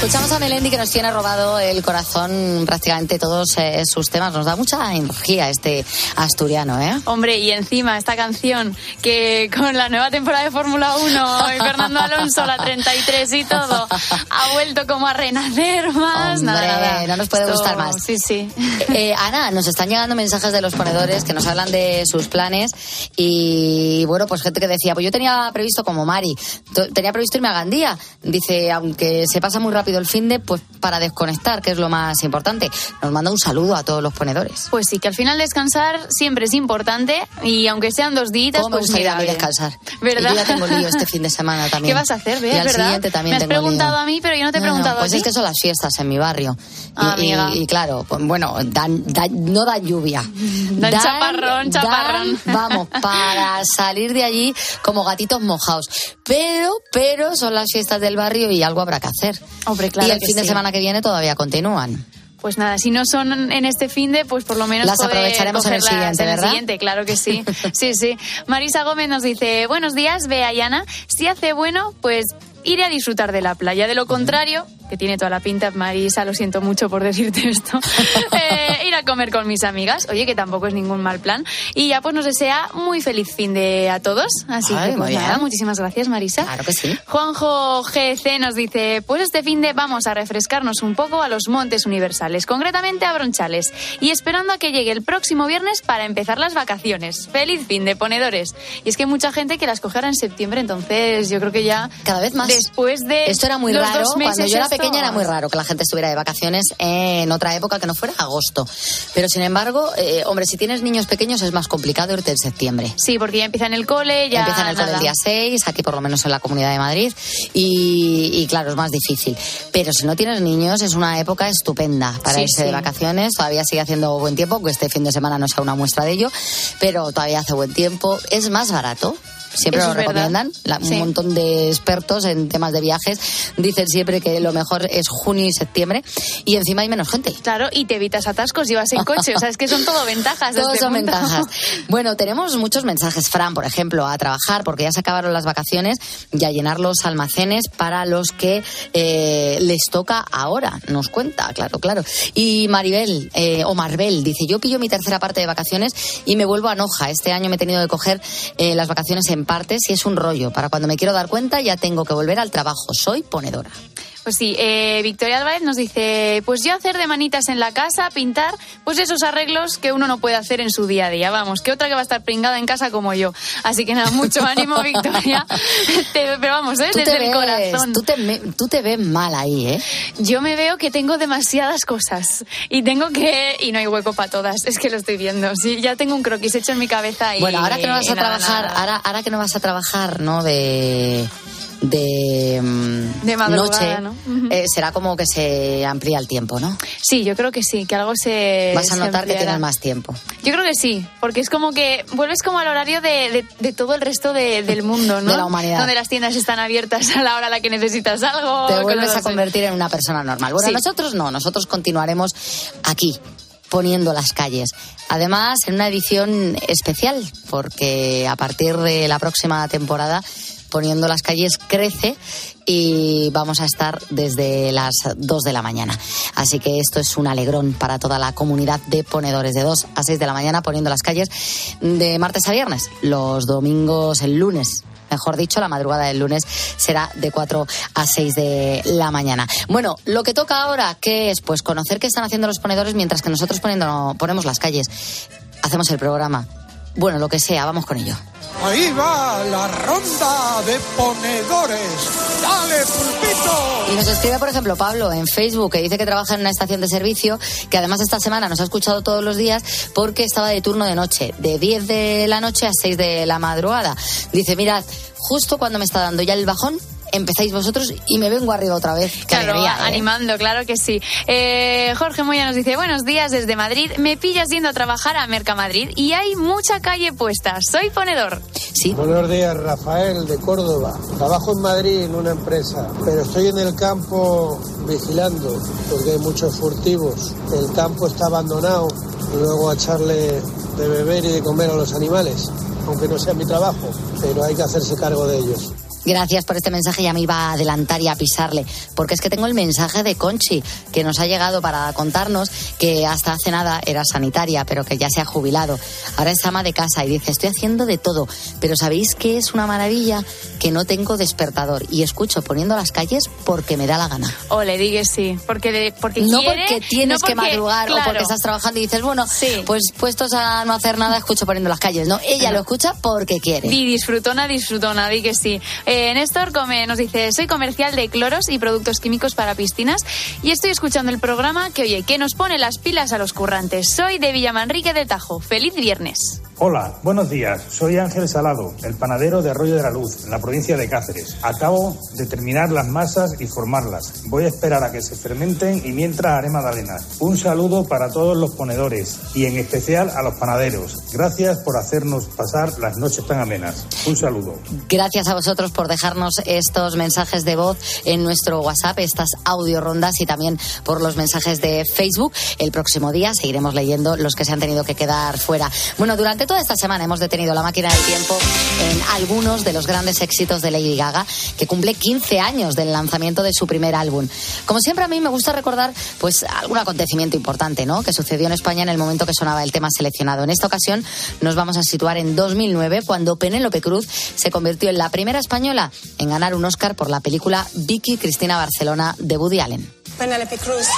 Escuchamos a Melendi, que nos tiene robado el corazón prácticamente todos sus temas. Nos da mucha energía este asturiano, ¿eh? Hombre, y encima esta canción que con la nueva temporada de Fórmula 1 y Fernando Alonso, la 33 y todo, ha vuelto como a renacer más. Hombre, nada. No nos puede Esto, gustar más. Sí. Ana, nos están llegando mensajes de los ponedores que nos hablan de sus planes y, bueno, pues gente que decía, pues yo tenía previsto, como Mari, tenía previsto irme a Gandía. Dice, aunque se pasa muy rápido el finde, pues para desconectar, que es lo más importante. Nos manda un saludo a todos los ponedores. Pues sí, que al final descansar siempre es importante y aunque sean 2 días, ¿Cómo me pues gustaría a mí mira, descansar? ¿verdad? Y yo ya tengo lío este fin de semana también. ¿Qué vas a hacer, Bea? Y al ¿verdad? siguiente también me has tengo preguntado lío. a mí, pero yo no te he preguntado pues a ti. es que son las fiestas en mi barrio. Amiga. Y claro, pues bueno, no dan lluvia. Dan chaparrón. Vamos, para salir de allí como gatitos mojados. Pero son las fiestas del barrio y algo habrá que hacer. Hombre, claro y el que fin de sí. semana que viene todavía continúan. Pues nada, si no son en este finde, pues por lo menos las poder aprovecharemos en el siguiente, en el ¿verdad? siguiente, claro que sí. Sí. Marisa Gómez nos dice, buenos días, Bea y Ana. Si hace bueno, pues iré a disfrutar de la playa. De lo contrario, que tiene toda la pinta, Marisa, lo siento mucho por decirte esto, ir a comer con mis amigas. Oye, que tampoco es ningún mal plan. Y ya pues nos desea muy feliz finde a todos. Así que pues nada, muchísimas gracias, Marisa. Claro que sí. Juanjo GC nos dice, pues este finde vamos a refrescarnos un poco a los montes universales, concretamente a Bronchales, y esperando a que llegue el próximo viernes para empezar las vacaciones. Feliz finde, ponedores. Y es que hay mucha gente que las cogerá en septiembre, entonces yo creo que ya cada vez más. Después de esto era muy los raro. 2 meses Cuando yo era esto... pequeña era muy raro que la gente estuviera de vacaciones en otra época que no fuera agosto. Pero sin embargo, hombre, si tienes niños pequeños es más complicado irte en septiembre. Sí, porque ya empiezan el cole, ya empiezan el cole el día 6, aquí por lo menos en la Comunidad de Madrid, y claro, es más difícil. Pero si no tienes niños es una época estupenda para irse de vacaciones. Todavía sigue haciendo buen tiempo, aunque este fin de semana no sea una muestra de ello, pero todavía hace buen tiempo. Es más barato. Siempre eso lo recomiendan. Un montón de expertos en temas de viajes dicen siempre que lo mejor es junio y septiembre, y encima hay menos gente. Claro, y te evitas atascos, llevas en coche. O sea, es que son todo ventajas. Todos son ventajas. Bueno, tenemos muchos mensajes. Fran, por ejemplo, a trabajar porque ya se acabaron las vacaciones y a llenar los almacenes para los que les toca ahora. Nos cuenta, claro. Y Maribel, o Marbel, dice, yo pillo mi tercera parte de vacaciones y me vuelvo a Noja. Este año me he tenido que coger las vacaciones en partes y es un rollo. Para cuando me quiero dar cuenta ya tengo que volver al trabajo. Soy ponedora. Pues sí, Victoria Álvarez nos dice, pues yo hacer de manitas en la casa, pintar, pues esos arreglos que uno no puede hacer en su día a día. Vamos, que otra que va a estar pringada en casa como yo. Así que nada, mucho ánimo, Victoria. Pero vamos, desde el corazón. Tú te ves mal ahí, ¿eh? Yo me veo que tengo demasiadas cosas y y no hay hueco para todas. Es que lo estoy viendo. Sí, ya tengo un croquis hecho en mi cabeza y... Bueno, ahora que no vas a trabajar, ahora que no vas a trabajar, ¿no? De madrugada, noche, ¿no? será como que se amplía el tiempo, ¿no? Sí, yo creo que sí, que algo se... Vas a notar ampliará. que tienes más tiempo. Yo creo que sí, porque es como que vuelves como al horario de todo el resto del mundo, ¿no? De la humanidad. Donde las tiendas están abiertas a la hora a la que necesitas algo. Te vuelves a convertir en una persona normal. Bueno, nosotros no, nosotros continuaremos aquí, poniendo las calles. Además, en una edición especial, porque a partir de la próxima temporada Poniendo las calles crece y vamos a estar desde las 2 de la mañana. Así que esto es un alegrón para toda la comunidad de ponedores, de 2 a 6 de la mañana poniendo las calles de martes a viernes. Los domingos, el lunes, mejor dicho, la madrugada del lunes será de 4 a 6 de la mañana. Bueno, lo que toca ahora, ¿qué es? Pues conocer qué están haciendo los ponedores mientras que nosotros ponemos las calles. Hacemos el programa. Bueno, lo que sea, vamos con ello. Ahí va la ronda de ponedores. ¡Dale, pulpito! Y nos escribe, por ejemplo, Pablo en Facebook, que dice que trabaja en una estación de servicio, que además esta semana nos ha escuchado todos los días porque estaba de turno de noche, de 10 de la noche a 6 de la madrugada. Dice, mirad, justo cuando me está dando ya el bajón, empezáis vosotros y me vengo arriba otra vez. Qué claro, alegría, animando, claro que sí. Jorge Moya nos dice, buenos días desde Madrid, me pillas yendo a trabajar a Mercamadrid y hay mucha calle puesta, soy ponedor. Sí. Buenos días, Rafael de Córdoba. Trabajo en Madrid en una empresa, pero estoy en el campo vigilando porque hay muchos furtivos. El campo está abandonado y luego a echarle de beber y de comer a los animales, aunque no sea mi trabajo, pero hay que hacerse cargo de ellos. Gracias por este mensaje, ya me iba a adelantar y a pisarle, porque es que tengo el mensaje de Conchi, que nos ha llegado para contarnos que hasta hace nada era sanitaria, pero que ya se ha jubilado. Ahora es ama de casa y dice, estoy haciendo de todo, pero ¿sabéis qué es una maravilla? Que no tengo despertador y escucho Poniendo las calles porque me da la gana. O le digas sí, porque no quiere, porque tienes no porque, que madrugar, claro, o porque estás trabajando y dices, bueno, sí, pues puestos a no hacer nada, escucho Poniendo las calles. No, ella lo escucha porque quiere. Y disfrutona, di que sí. Néstor nos dice, soy comercial de cloros y productos químicos para piscinas y estoy escuchando el programa que nos pone las pilas a los currantes. Soy de Villamanrique de Tajo. ¡Feliz viernes! Hola, buenos días. Soy Ángel Salado, el panadero de Arroyo de la Luz, en la provincia de Cáceres. Acabo de terminar las masas y formarlas. Voy a esperar a que se fermenten y mientras haré magdalenas. Un saludo para todos los ponedores y en especial a los panaderos. Gracias por hacernos pasar las noches tan amenas. Un saludo. Gracias a vosotros por dejarnos estos mensajes de voz en nuestro WhatsApp, estas audio rondas y también por los mensajes de Facebook. El próximo día seguiremos leyendo los que se han tenido que quedar fuera. Bueno, durante toda esta semana hemos detenido la máquina del tiempo en algunos de los grandes éxitos de Lady Gaga, que cumple 15 años del lanzamiento de su primer álbum. Como siempre, a mí me gusta recordar pues algún acontecimiento importante, ¿no?, que sucedió en España en el momento que sonaba el tema seleccionado. En esta ocasión nos vamos a situar en 2009, cuando Penélope Cruz se convirtió en la primera española en ganar un Oscar por la película Vicky Cristina Barcelona de Woody Allen. Penélope Cruz.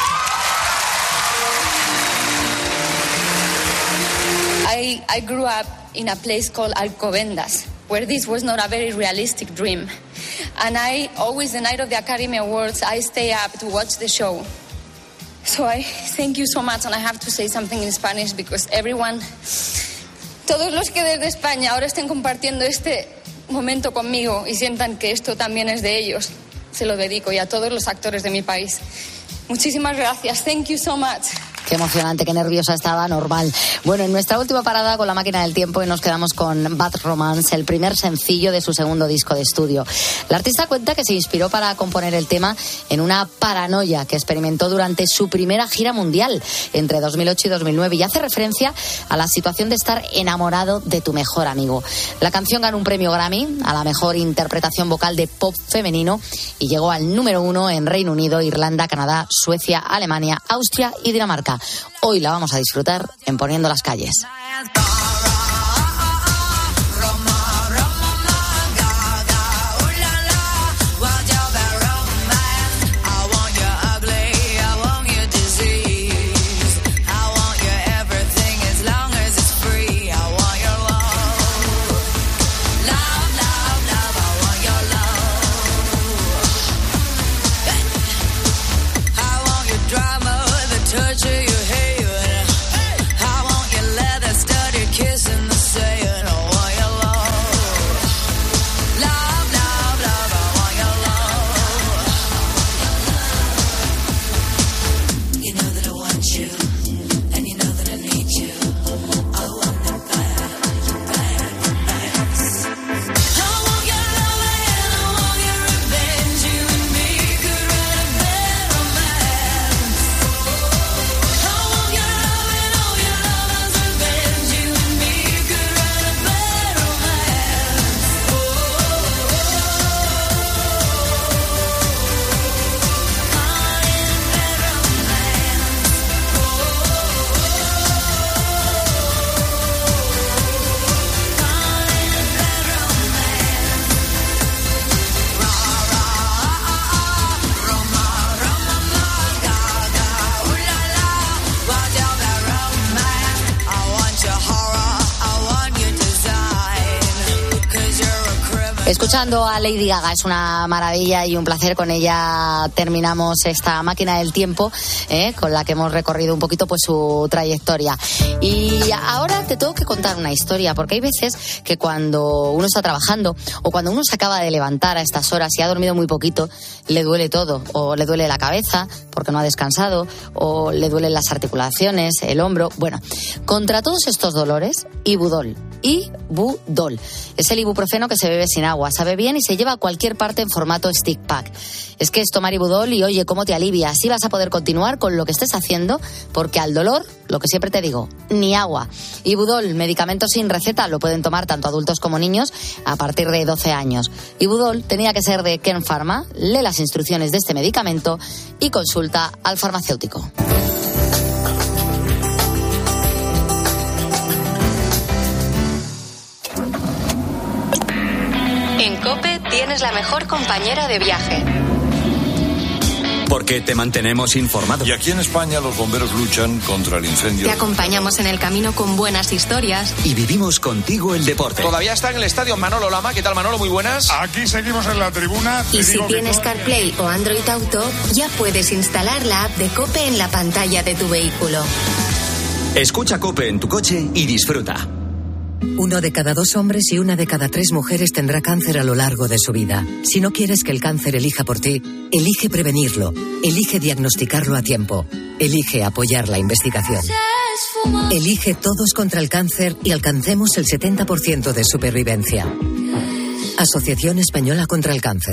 I grew up in a place called Alcobendas, where this was not a very realistic dream. And I always, the night of the Academy Awards, I stay up to watch the show. So I thank you so much, and I have to say something in Spanish because everyone, todos los que desde España ahora estén compartiendo este momento conmigo y sientan que esto también es de ellos, se lo dedico, y a todos los actores de mi país. Muchísimas gracias. Thank you so much. Qué emocionante, qué nerviosa estaba, normal. Bueno, en nuestra última parada con la máquina del tiempo y nos quedamos con Bad Romance, el primer sencillo de su segundo disco de estudio. La artista cuenta que se inspiró para componer el tema en una paranoia que experimentó durante su primera gira mundial entre 2008 y 2009 y hace referencia a la situación de estar enamorado de tu mejor amigo. La canción ganó un premio Grammy a la mejor interpretación vocal de pop femenino y llegó al número 1 en Reino Unido, Irlanda, Canadá, Suecia, Alemania, Austria y Dinamarca. Hoy la vamos a disfrutar en Poniendo las calles. Escuchando a Lady Gaga es una maravilla y un placer. Con ella terminamos esta máquina del tiempo, con la que hemos recorrido un poquito pues su trayectoria. Y ahora te tengo que contar una historia, porque hay veces que cuando uno está trabajando o cuando uno se acaba de levantar a estas horas y ha dormido muy poquito, le duele todo, o le duele la cabeza porque no ha descansado, o le duelen las articulaciones, el hombro. Bueno, contra todos estos dolores, Ibudol Ibudol. Es el ibuprofeno que se bebe sin agua, sabe bien y se lleva a cualquier parte en formato stick pack. Es que es tomar Ibudol y oye, cómo te alivia. Así vas a poder continuar con lo que estés haciendo, porque al dolor, lo que siempre te digo, ni agua. Ibudol, medicamento sin receta, lo pueden tomar tanto adultos como niños a partir de 12 años. Ibudol tenía que ser de Ken Pharma. Lee las instrucciones de este medicamento y consulta al farmacéutico. En COPE tienes la mejor compañera de viaje. Porque te mantenemos informado. Y aquí en España los bomberos luchan contra el incendio. Te acompañamos en el camino con buenas historias. Y vivimos contigo el deporte. Todavía está en el estadio Manolo Lama. ¿Qué tal, Manolo? Muy buenas. Aquí seguimos en la tribuna. Y si tienes CarPlay o Android Auto, ya puedes instalar la app de COPE en la pantalla de tu vehículo. Escucha COPE en tu coche y disfruta. 1 de cada 2 hombres y 1 de cada 3 mujeres tendrá cáncer a lo largo de su vida. Si no quieres que el cáncer elija por ti, elige prevenirlo, elige diagnosticarlo a tiempo, elige apoyar la investigación. Elige Todos contra el Cáncer y alcancemos el 70% de supervivencia. Asociación Española contra el Cáncer.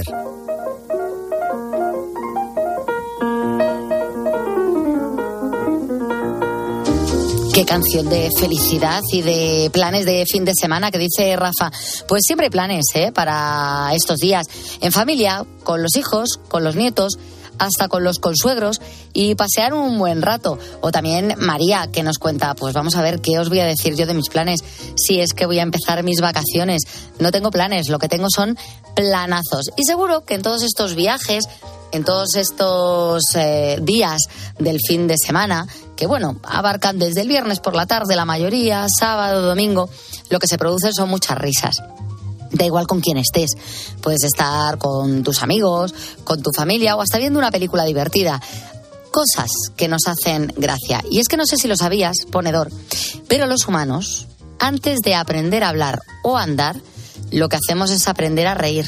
Qué canción de felicidad y de planes de fin de semana que dice Rafa. Pues siempre hay planes, para estos días. En familia, con los hijos, con los nietos, hasta con los consuegros y pasear un buen rato. O también María, que nos cuenta, pues vamos a ver qué os voy a decir yo de mis planes. Si es que voy a empezar mis vacaciones. No tengo planes, lo que tengo son planazos. Y seguro que en todos estos viajes, en todos estos días del fin de semana, que bueno, abarcan desde el viernes por la tarde la mayoría, sábado, domingo, lo que se produce son muchas risas. Da igual con quién estés, puedes estar con tus amigos, con tu familia o hasta viendo una película divertida. Cosas que nos hacen gracia. Y es que no sé si lo sabías, ponedor, pero los humanos, antes de aprender a hablar o andar, lo que hacemos es aprender a reír.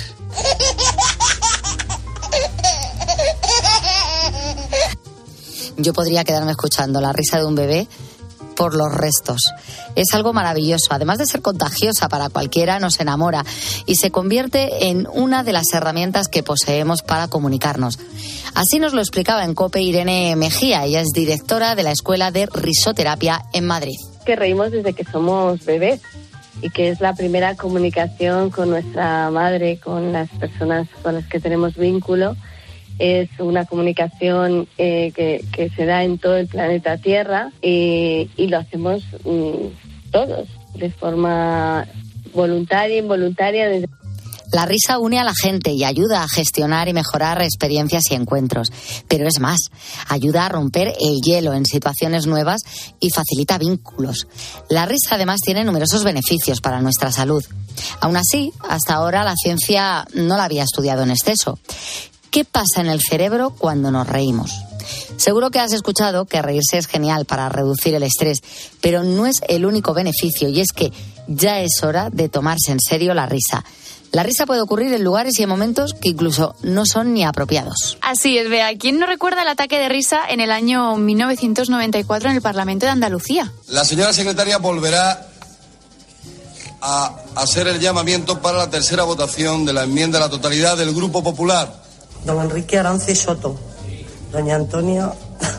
Yo podría quedarme escuchando la risa de un bebé por los restos. Es algo maravilloso. Además de ser contagiosa para cualquiera, nos enamora y se convierte en una de las herramientas que poseemos para comunicarnos. Así nos lo explicaba en COPE Irene Mejía. Ella es directora de la Escuela de Risoterapia en Madrid. Que reímos desde que somos bebés y que es la primera comunicación con nuestra madre, con las personas con las que tenemos vínculo. Es una comunicación que se da en todo el planeta Tierra y lo hacemos todos de forma voluntaria e involuntaria. La risa une a la gente y ayuda a gestionar y mejorar experiencias y encuentros. Pero es más, ayuda a romper el hielo en situaciones nuevas y facilita vínculos. La risa además tiene numerosos beneficios para nuestra salud. Aún así, hasta ahora la ciencia no la había estudiado en exceso. ¿Qué pasa en el cerebro cuando nos reímos? Seguro que has escuchado que reírse es genial para reducir el estrés, pero no es el único beneficio y es que ya es hora de tomarse en serio la risa. La risa puede ocurrir en lugares y en momentos que incluso no son ni apropiados. Así es, Bea. ¿Quién no recuerda el ataque de risa en el año 1994 en el Parlamento de Andalucía? La señora secretaria volverá a hacer el llamamiento para la tercera votación de la enmienda a la totalidad del Grupo Popular. Don Enrique Arance Soto. Doña Antonia.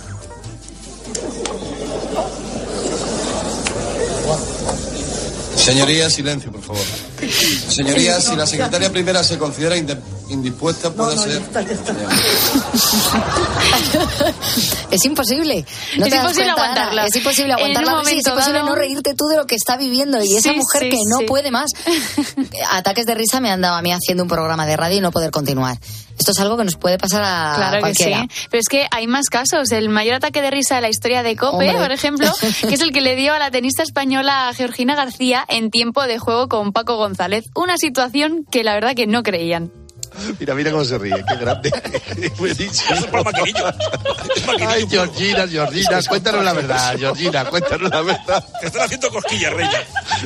Señorías, silencio, por favor. Señorías, si la secretaria primera se considera indispuesta, puede ser... Es imposible. No es imposible aguantarla. Es imposible aguantarla. Es imposible no reírte tú de lo que está viviendo. Y esa mujer que no puede más. Ataques de risa me han dado a mí haciendo un programa de radio y no poder continuar. Esto es algo que nos puede pasar a cualquiera. Que sí. Pero es que hay más casos. El mayor ataque de risa de la historia de COPE, por ejemplo, que es el que le dio a la tenista española Georgina García en tiempo de juego con Paco González. Una situación que la verdad que no creían. Mira cómo se ríe, qué grande. Buenísimo. Ay, Georgina, cuéntanos la verdad, Georgina, cuéntanos la verdad. Te están haciendo cosquillas, reina.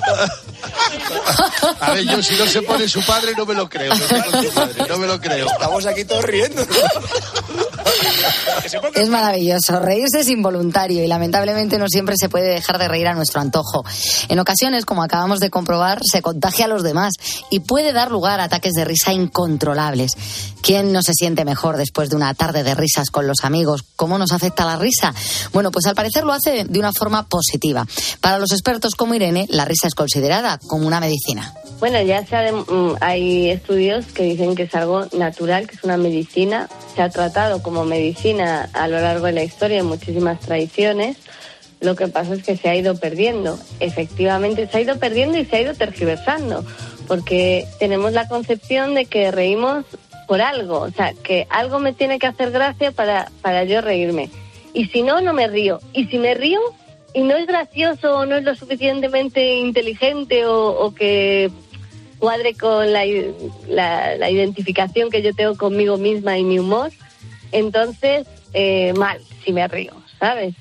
A ver, yo si no se pone su padre no me lo creo. No me lo creo. Estamos aquí todos riendo. Es maravilloso. Reírse es involuntario y lamentablemente no siempre se puede dejar de reír a nuestro antojo. En ocasiones, como acabamos de comprobar, se contagia a los demás y puede dar lugar a ataques de risa incontrolables. ¿Quién no se siente mejor después de una tarde de risas con los amigos? ¿Cómo nos afecta la risa? Bueno, pues al parecer lo hace de una forma positiva. Para los expertos como Irene, la risa es considerada como una medicina. Bueno, ya hay estudios que dicen que es algo natural, que es una medicina. Se ha tratado como medicina a lo largo de la historia en muchísimas tradiciones. Lo que pasa es que se ha ido perdiendo. Efectivamente, se ha ido perdiendo y se ha ido tergiversando. Porque tenemos la concepción de que reímos por algo. O sea, que algo me tiene que hacer gracia para yo reírme. Y si no, no me río. Y si me río y no es gracioso o no es lo suficientemente inteligente o que cuadre con la identificación que yo tengo conmigo misma y mi humor, entonces mal si me río, ¿sabes?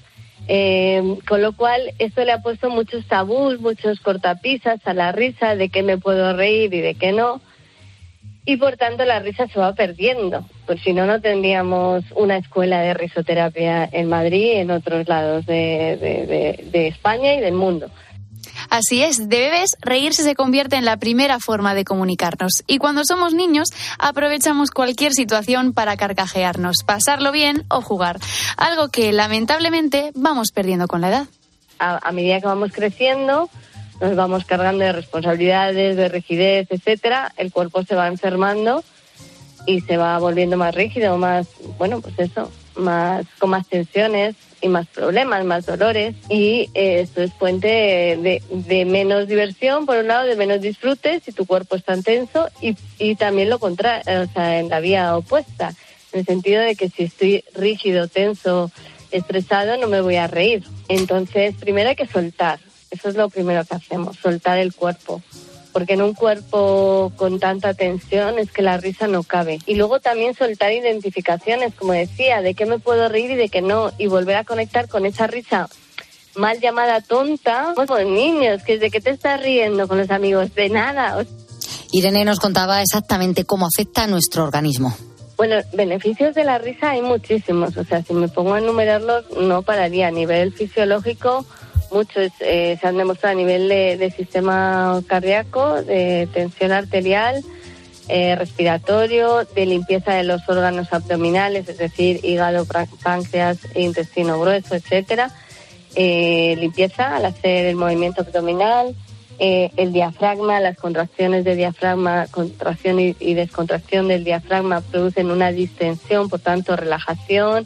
Con lo cual esto le ha puesto muchos tabús, muchos cortapisas a la risa, de qué me puedo reír y de qué no, y por tanto la risa se va perdiendo, pues si no, no tendríamos una escuela de risoterapia en Madrid y en otros lados de España y del mundo. Así es, de bebés, reírse se convierte en la primera forma de comunicarnos. Y cuando somos niños, aprovechamos cualquier situación para carcajearnos, pasarlo bien o jugar. Algo que, lamentablemente, vamos perdiendo con la edad. A medida que vamos creciendo, nos vamos cargando de responsabilidades, de rigidez, etcétera. El cuerpo se va enfermando y se va volviendo más rígido, más, bueno, pues eso, con más tensiones y más problemas, más dolores, y esto es fuente de menos diversión, por un lado, de menos disfrute si tu cuerpo es tan tenso, y también lo contrario, o sea, en la vía opuesta, en el sentido de que si estoy rígido, tenso, estresado, no me voy a reír. Entonces, primero hay que soltar, eso es lo primero que hacemos, soltar el cuerpo. Porque en un cuerpo con tanta tensión es que la risa no cabe. Y luego también soltar identificaciones, como decía, de qué me puedo reír y de qué no, y volver a conectar con esa risa mal llamada tonta, como niños, que es de qué te estás riendo con los amigos, de nada. Irene nos contaba exactamente cómo afecta a nuestro organismo. Bueno, beneficios de la risa hay muchísimos, o sea, si me pongo a enumerarlos no pararía. A nivel fisiológico, muchos se han demostrado a nivel de sistema cardíaco, de tensión arterial, respiratorio, de limpieza de los órganos abdominales, es decir, hígado, páncreas, intestino grueso, etcétera. Limpieza al hacer el movimiento abdominal, el diafragma, las contracciones de diafragma, contracción y descontracción del diafragma producen una distensión, por tanto relajación.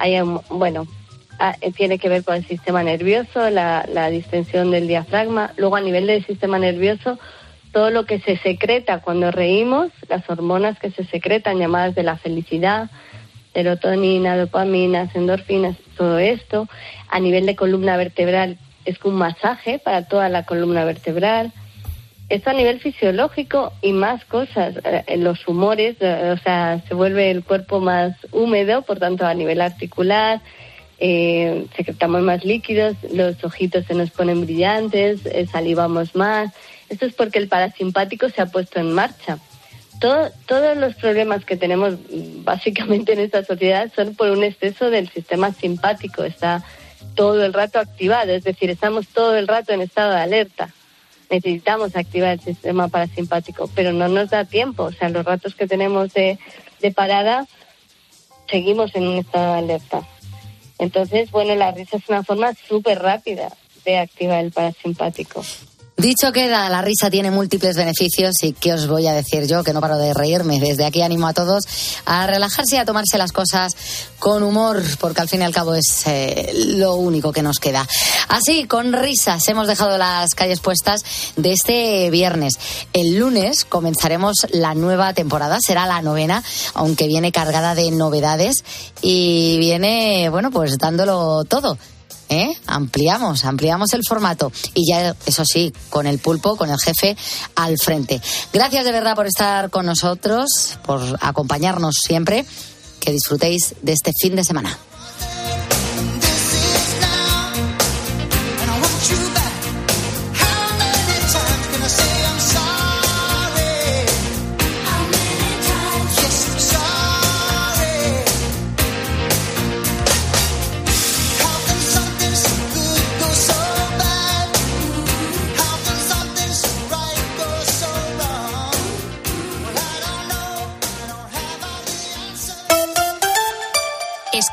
Tiene que ver con el sistema nervioso, la distensión del diafragma. Luego, a nivel del sistema nervioso, todo lo que se secreta cuando reímos, las hormonas que se secretan llamadas de la felicidad, serotonina, dopaminas, endorfinas, todo esto. A nivel de columna vertebral, es un masaje para toda la columna vertebral. Esto a nivel fisiológico y más cosas. Los humores, o sea, se vuelve el cuerpo más húmedo, por tanto, a nivel articular, secretamos más líquidos, los ojitos se nos ponen brillantes, salivamos más. Esto es porque el parasimpático se ha puesto en marcha. Todos los problemas que tenemos básicamente en esta sociedad son por un exceso del sistema simpático. Está todo el rato activado, es decir, estamos todo el rato en estado de alerta. Necesitamos activar el sistema parasimpático, pero no nos da tiempo. O sea, los ratos que tenemos de parada, seguimos en un estado de alerta. Entonces, bueno, la risa es una forma súper rápida de activar el parasimpático. Dicho queda, la risa tiene múltiples beneficios y ¿qué os voy a decir yo? Que no paro de reírme. Desde aquí animo a todos a relajarse y a tomarse las cosas con humor, porque al fin y al cabo es lo único que nos queda. Así, con risas, hemos dejado las calles puestas de este viernes. El lunes comenzaremos la nueva temporada, será la 9ª, aunque viene cargada de novedades y viene, bueno, pues dándolo todo. Ampliamos el formato y ya, eso sí, con el pulpo, con el jefe al frente. Gracias de verdad por estar con nosotros, por acompañarnos siempre. Que disfrutéis de este fin de semana.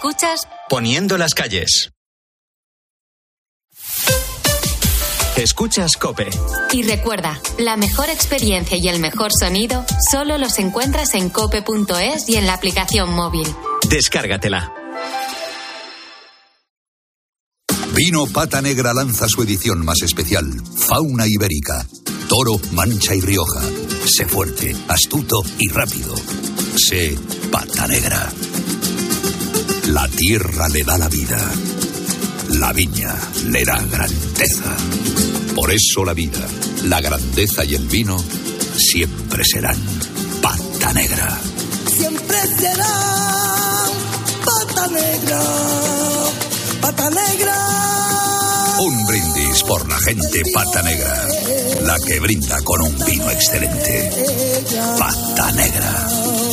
Escuchas Poniendo las calles. Escuchas COPE. y recuerda, la mejor experiencia y el mejor sonido solo los encuentras en cope.es y en la aplicación móvil. Descárgatela. Vino Pata Negra lanza su edición más especial, Fauna Ibérica. Toro, Mancha y Rioja. Sé fuerte, astuto y rápido. Sé Pata Negra. La tierra le da la vida. La viña le da grandeza. Por eso la vida, la grandeza y el vino siempre serán Pata Negra. Siempre será Pata Negra, Pata Negra. Un brindis por la gente Pata Negra, la que brinda con un vino excelente. Pata Negra.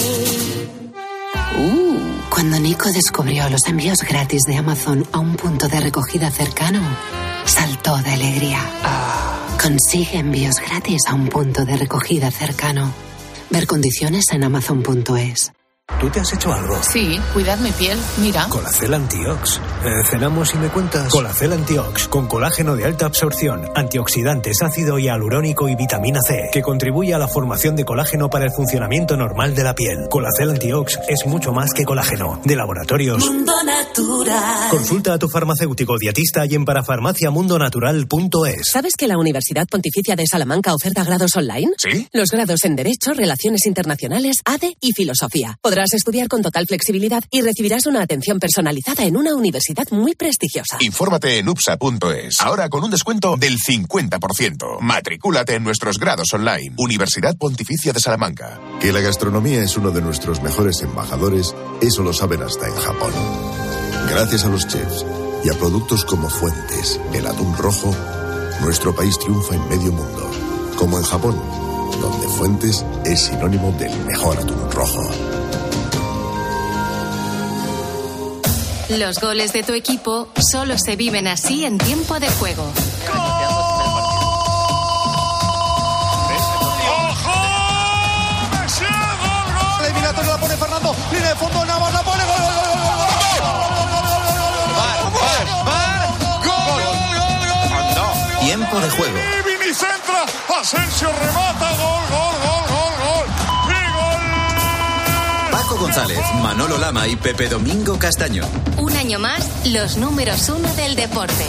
Cuando Nico descubrió los envíos gratis de Amazon a un punto de recogida cercano, saltó de alegría. Consigue envíos gratis a un punto de recogida cercano. Ver condiciones en amazon.es. ¿Tú te has hecho algo? Sí, cuidad mi piel, mira. Colacel Antiox. Cenamos y me cuentas. Colacel Antiox, con colágeno de alta absorción, antioxidantes, ácido hialurónico y vitamina C, que contribuye a la formación de colágeno para el funcionamiento normal de la piel. Colacel Antiox es mucho más que colágeno. De Laboratorios Mundo Natural. Consulta a tu farmacéutico dietista y en parafarmaciamundonatural.es. ¿Sabes que la Universidad Pontificia de Salamanca oferta grados online? ¿Sí? Los grados en Derecho, Relaciones Internacionales, ADE y Filosofía. Podrás estudiar con total flexibilidad y recibirás una atención personalizada en una universidad muy prestigiosa. Infórmate en upsa.es. Ahora con un descuento del 50%. Matricúlate en nuestros grados online. Universidad Pontificia de Salamanca. Que la gastronomía es uno de nuestros mejores embajadores, eso lo saben hasta en Japón. Gracias a los chefs y a productos como Fuentes, el atún rojo, nuestro país triunfa en medio mundo. Como en Japón, donde Fuentes es sinónimo del mejor atún rojo. Los goles de tu equipo solo se viven así en tiempo de juego. La eliminatoria la pone Fernando, línea de fondo, Navas la pone, gol. Tiempo de juego. Vini centra, Asensio remata, gol. Paco González, Manolo Lama y Pepe Domingo Castaño. Un año más, los números 1 del deporte.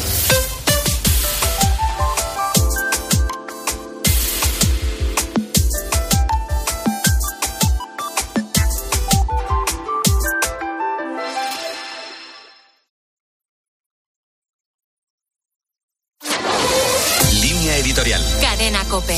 Línea editorial. Cadena COPE.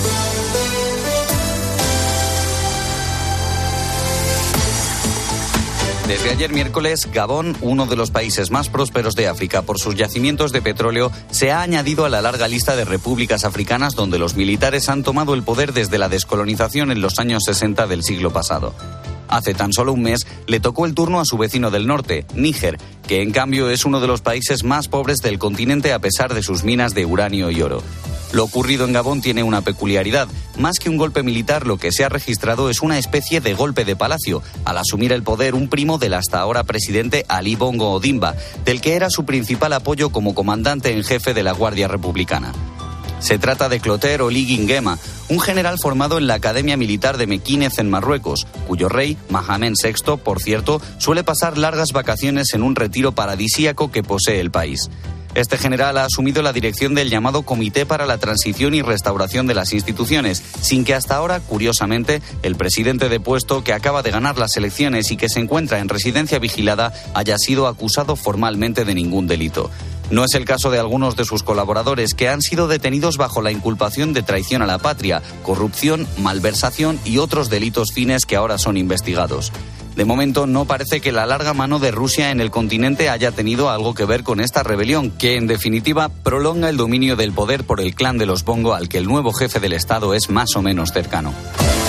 Desde ayer miércoles, Gabón, uno de los países más prósperos de África por sus yacimientos de petróleo, se ha añadido a la larga lista de repúblicas africanas donde los militares han tomado el poder desde la descolonización en los años 60 del siglo pasado. Hace tan solo un mes le tocó el turno a su vecino del norte, Níger, que en cambio es uno de los países más pobres del continente a pesar de sus minas de uranio y oro. Lo ocurrido en Gabón tiene una peculiaridad. Más que un golpe militar, lo que se ha registrado es una especie de golpe de palacio, al asumir el poder un primo del hasta ahora presidente Ali Bongo Ondimba, del que era su principal apoyo como comandante en jefe de la Guardia Republicana. Se trata de Clotaire Oligui Nguema, un general formado en la Academia Militar de Mequínez en Marruecos, cuyo rey, Mohamed VI, por cierto, suele pasar largas vacaciones en un retiro paradisíaco que posee el país. Este general ha asumido la dirección del llamado Comité para la Transición y Restauración de las Instituciones, sin que hasta ahora, curiosamente, el presidente depuesto, que acaba de ganar las elecciones y que se encuentra en residencia vigilada, haya sido acusado formalmente de ningún delito. No es el caso de algunos de sus colaboradores, que han sido detenidos bajo la inculpación de traición a la patria, corrupción, malversación y otros delitos fines que ahora son investigados. De momento no parece que la larga mano de Rusia en el continente haya tenido algo que ver con esta rebelión, que en definitiva prolonga el dominio del poder por el clan de los Bongo al que el nuevo jefe del Estado es más o menos cercano.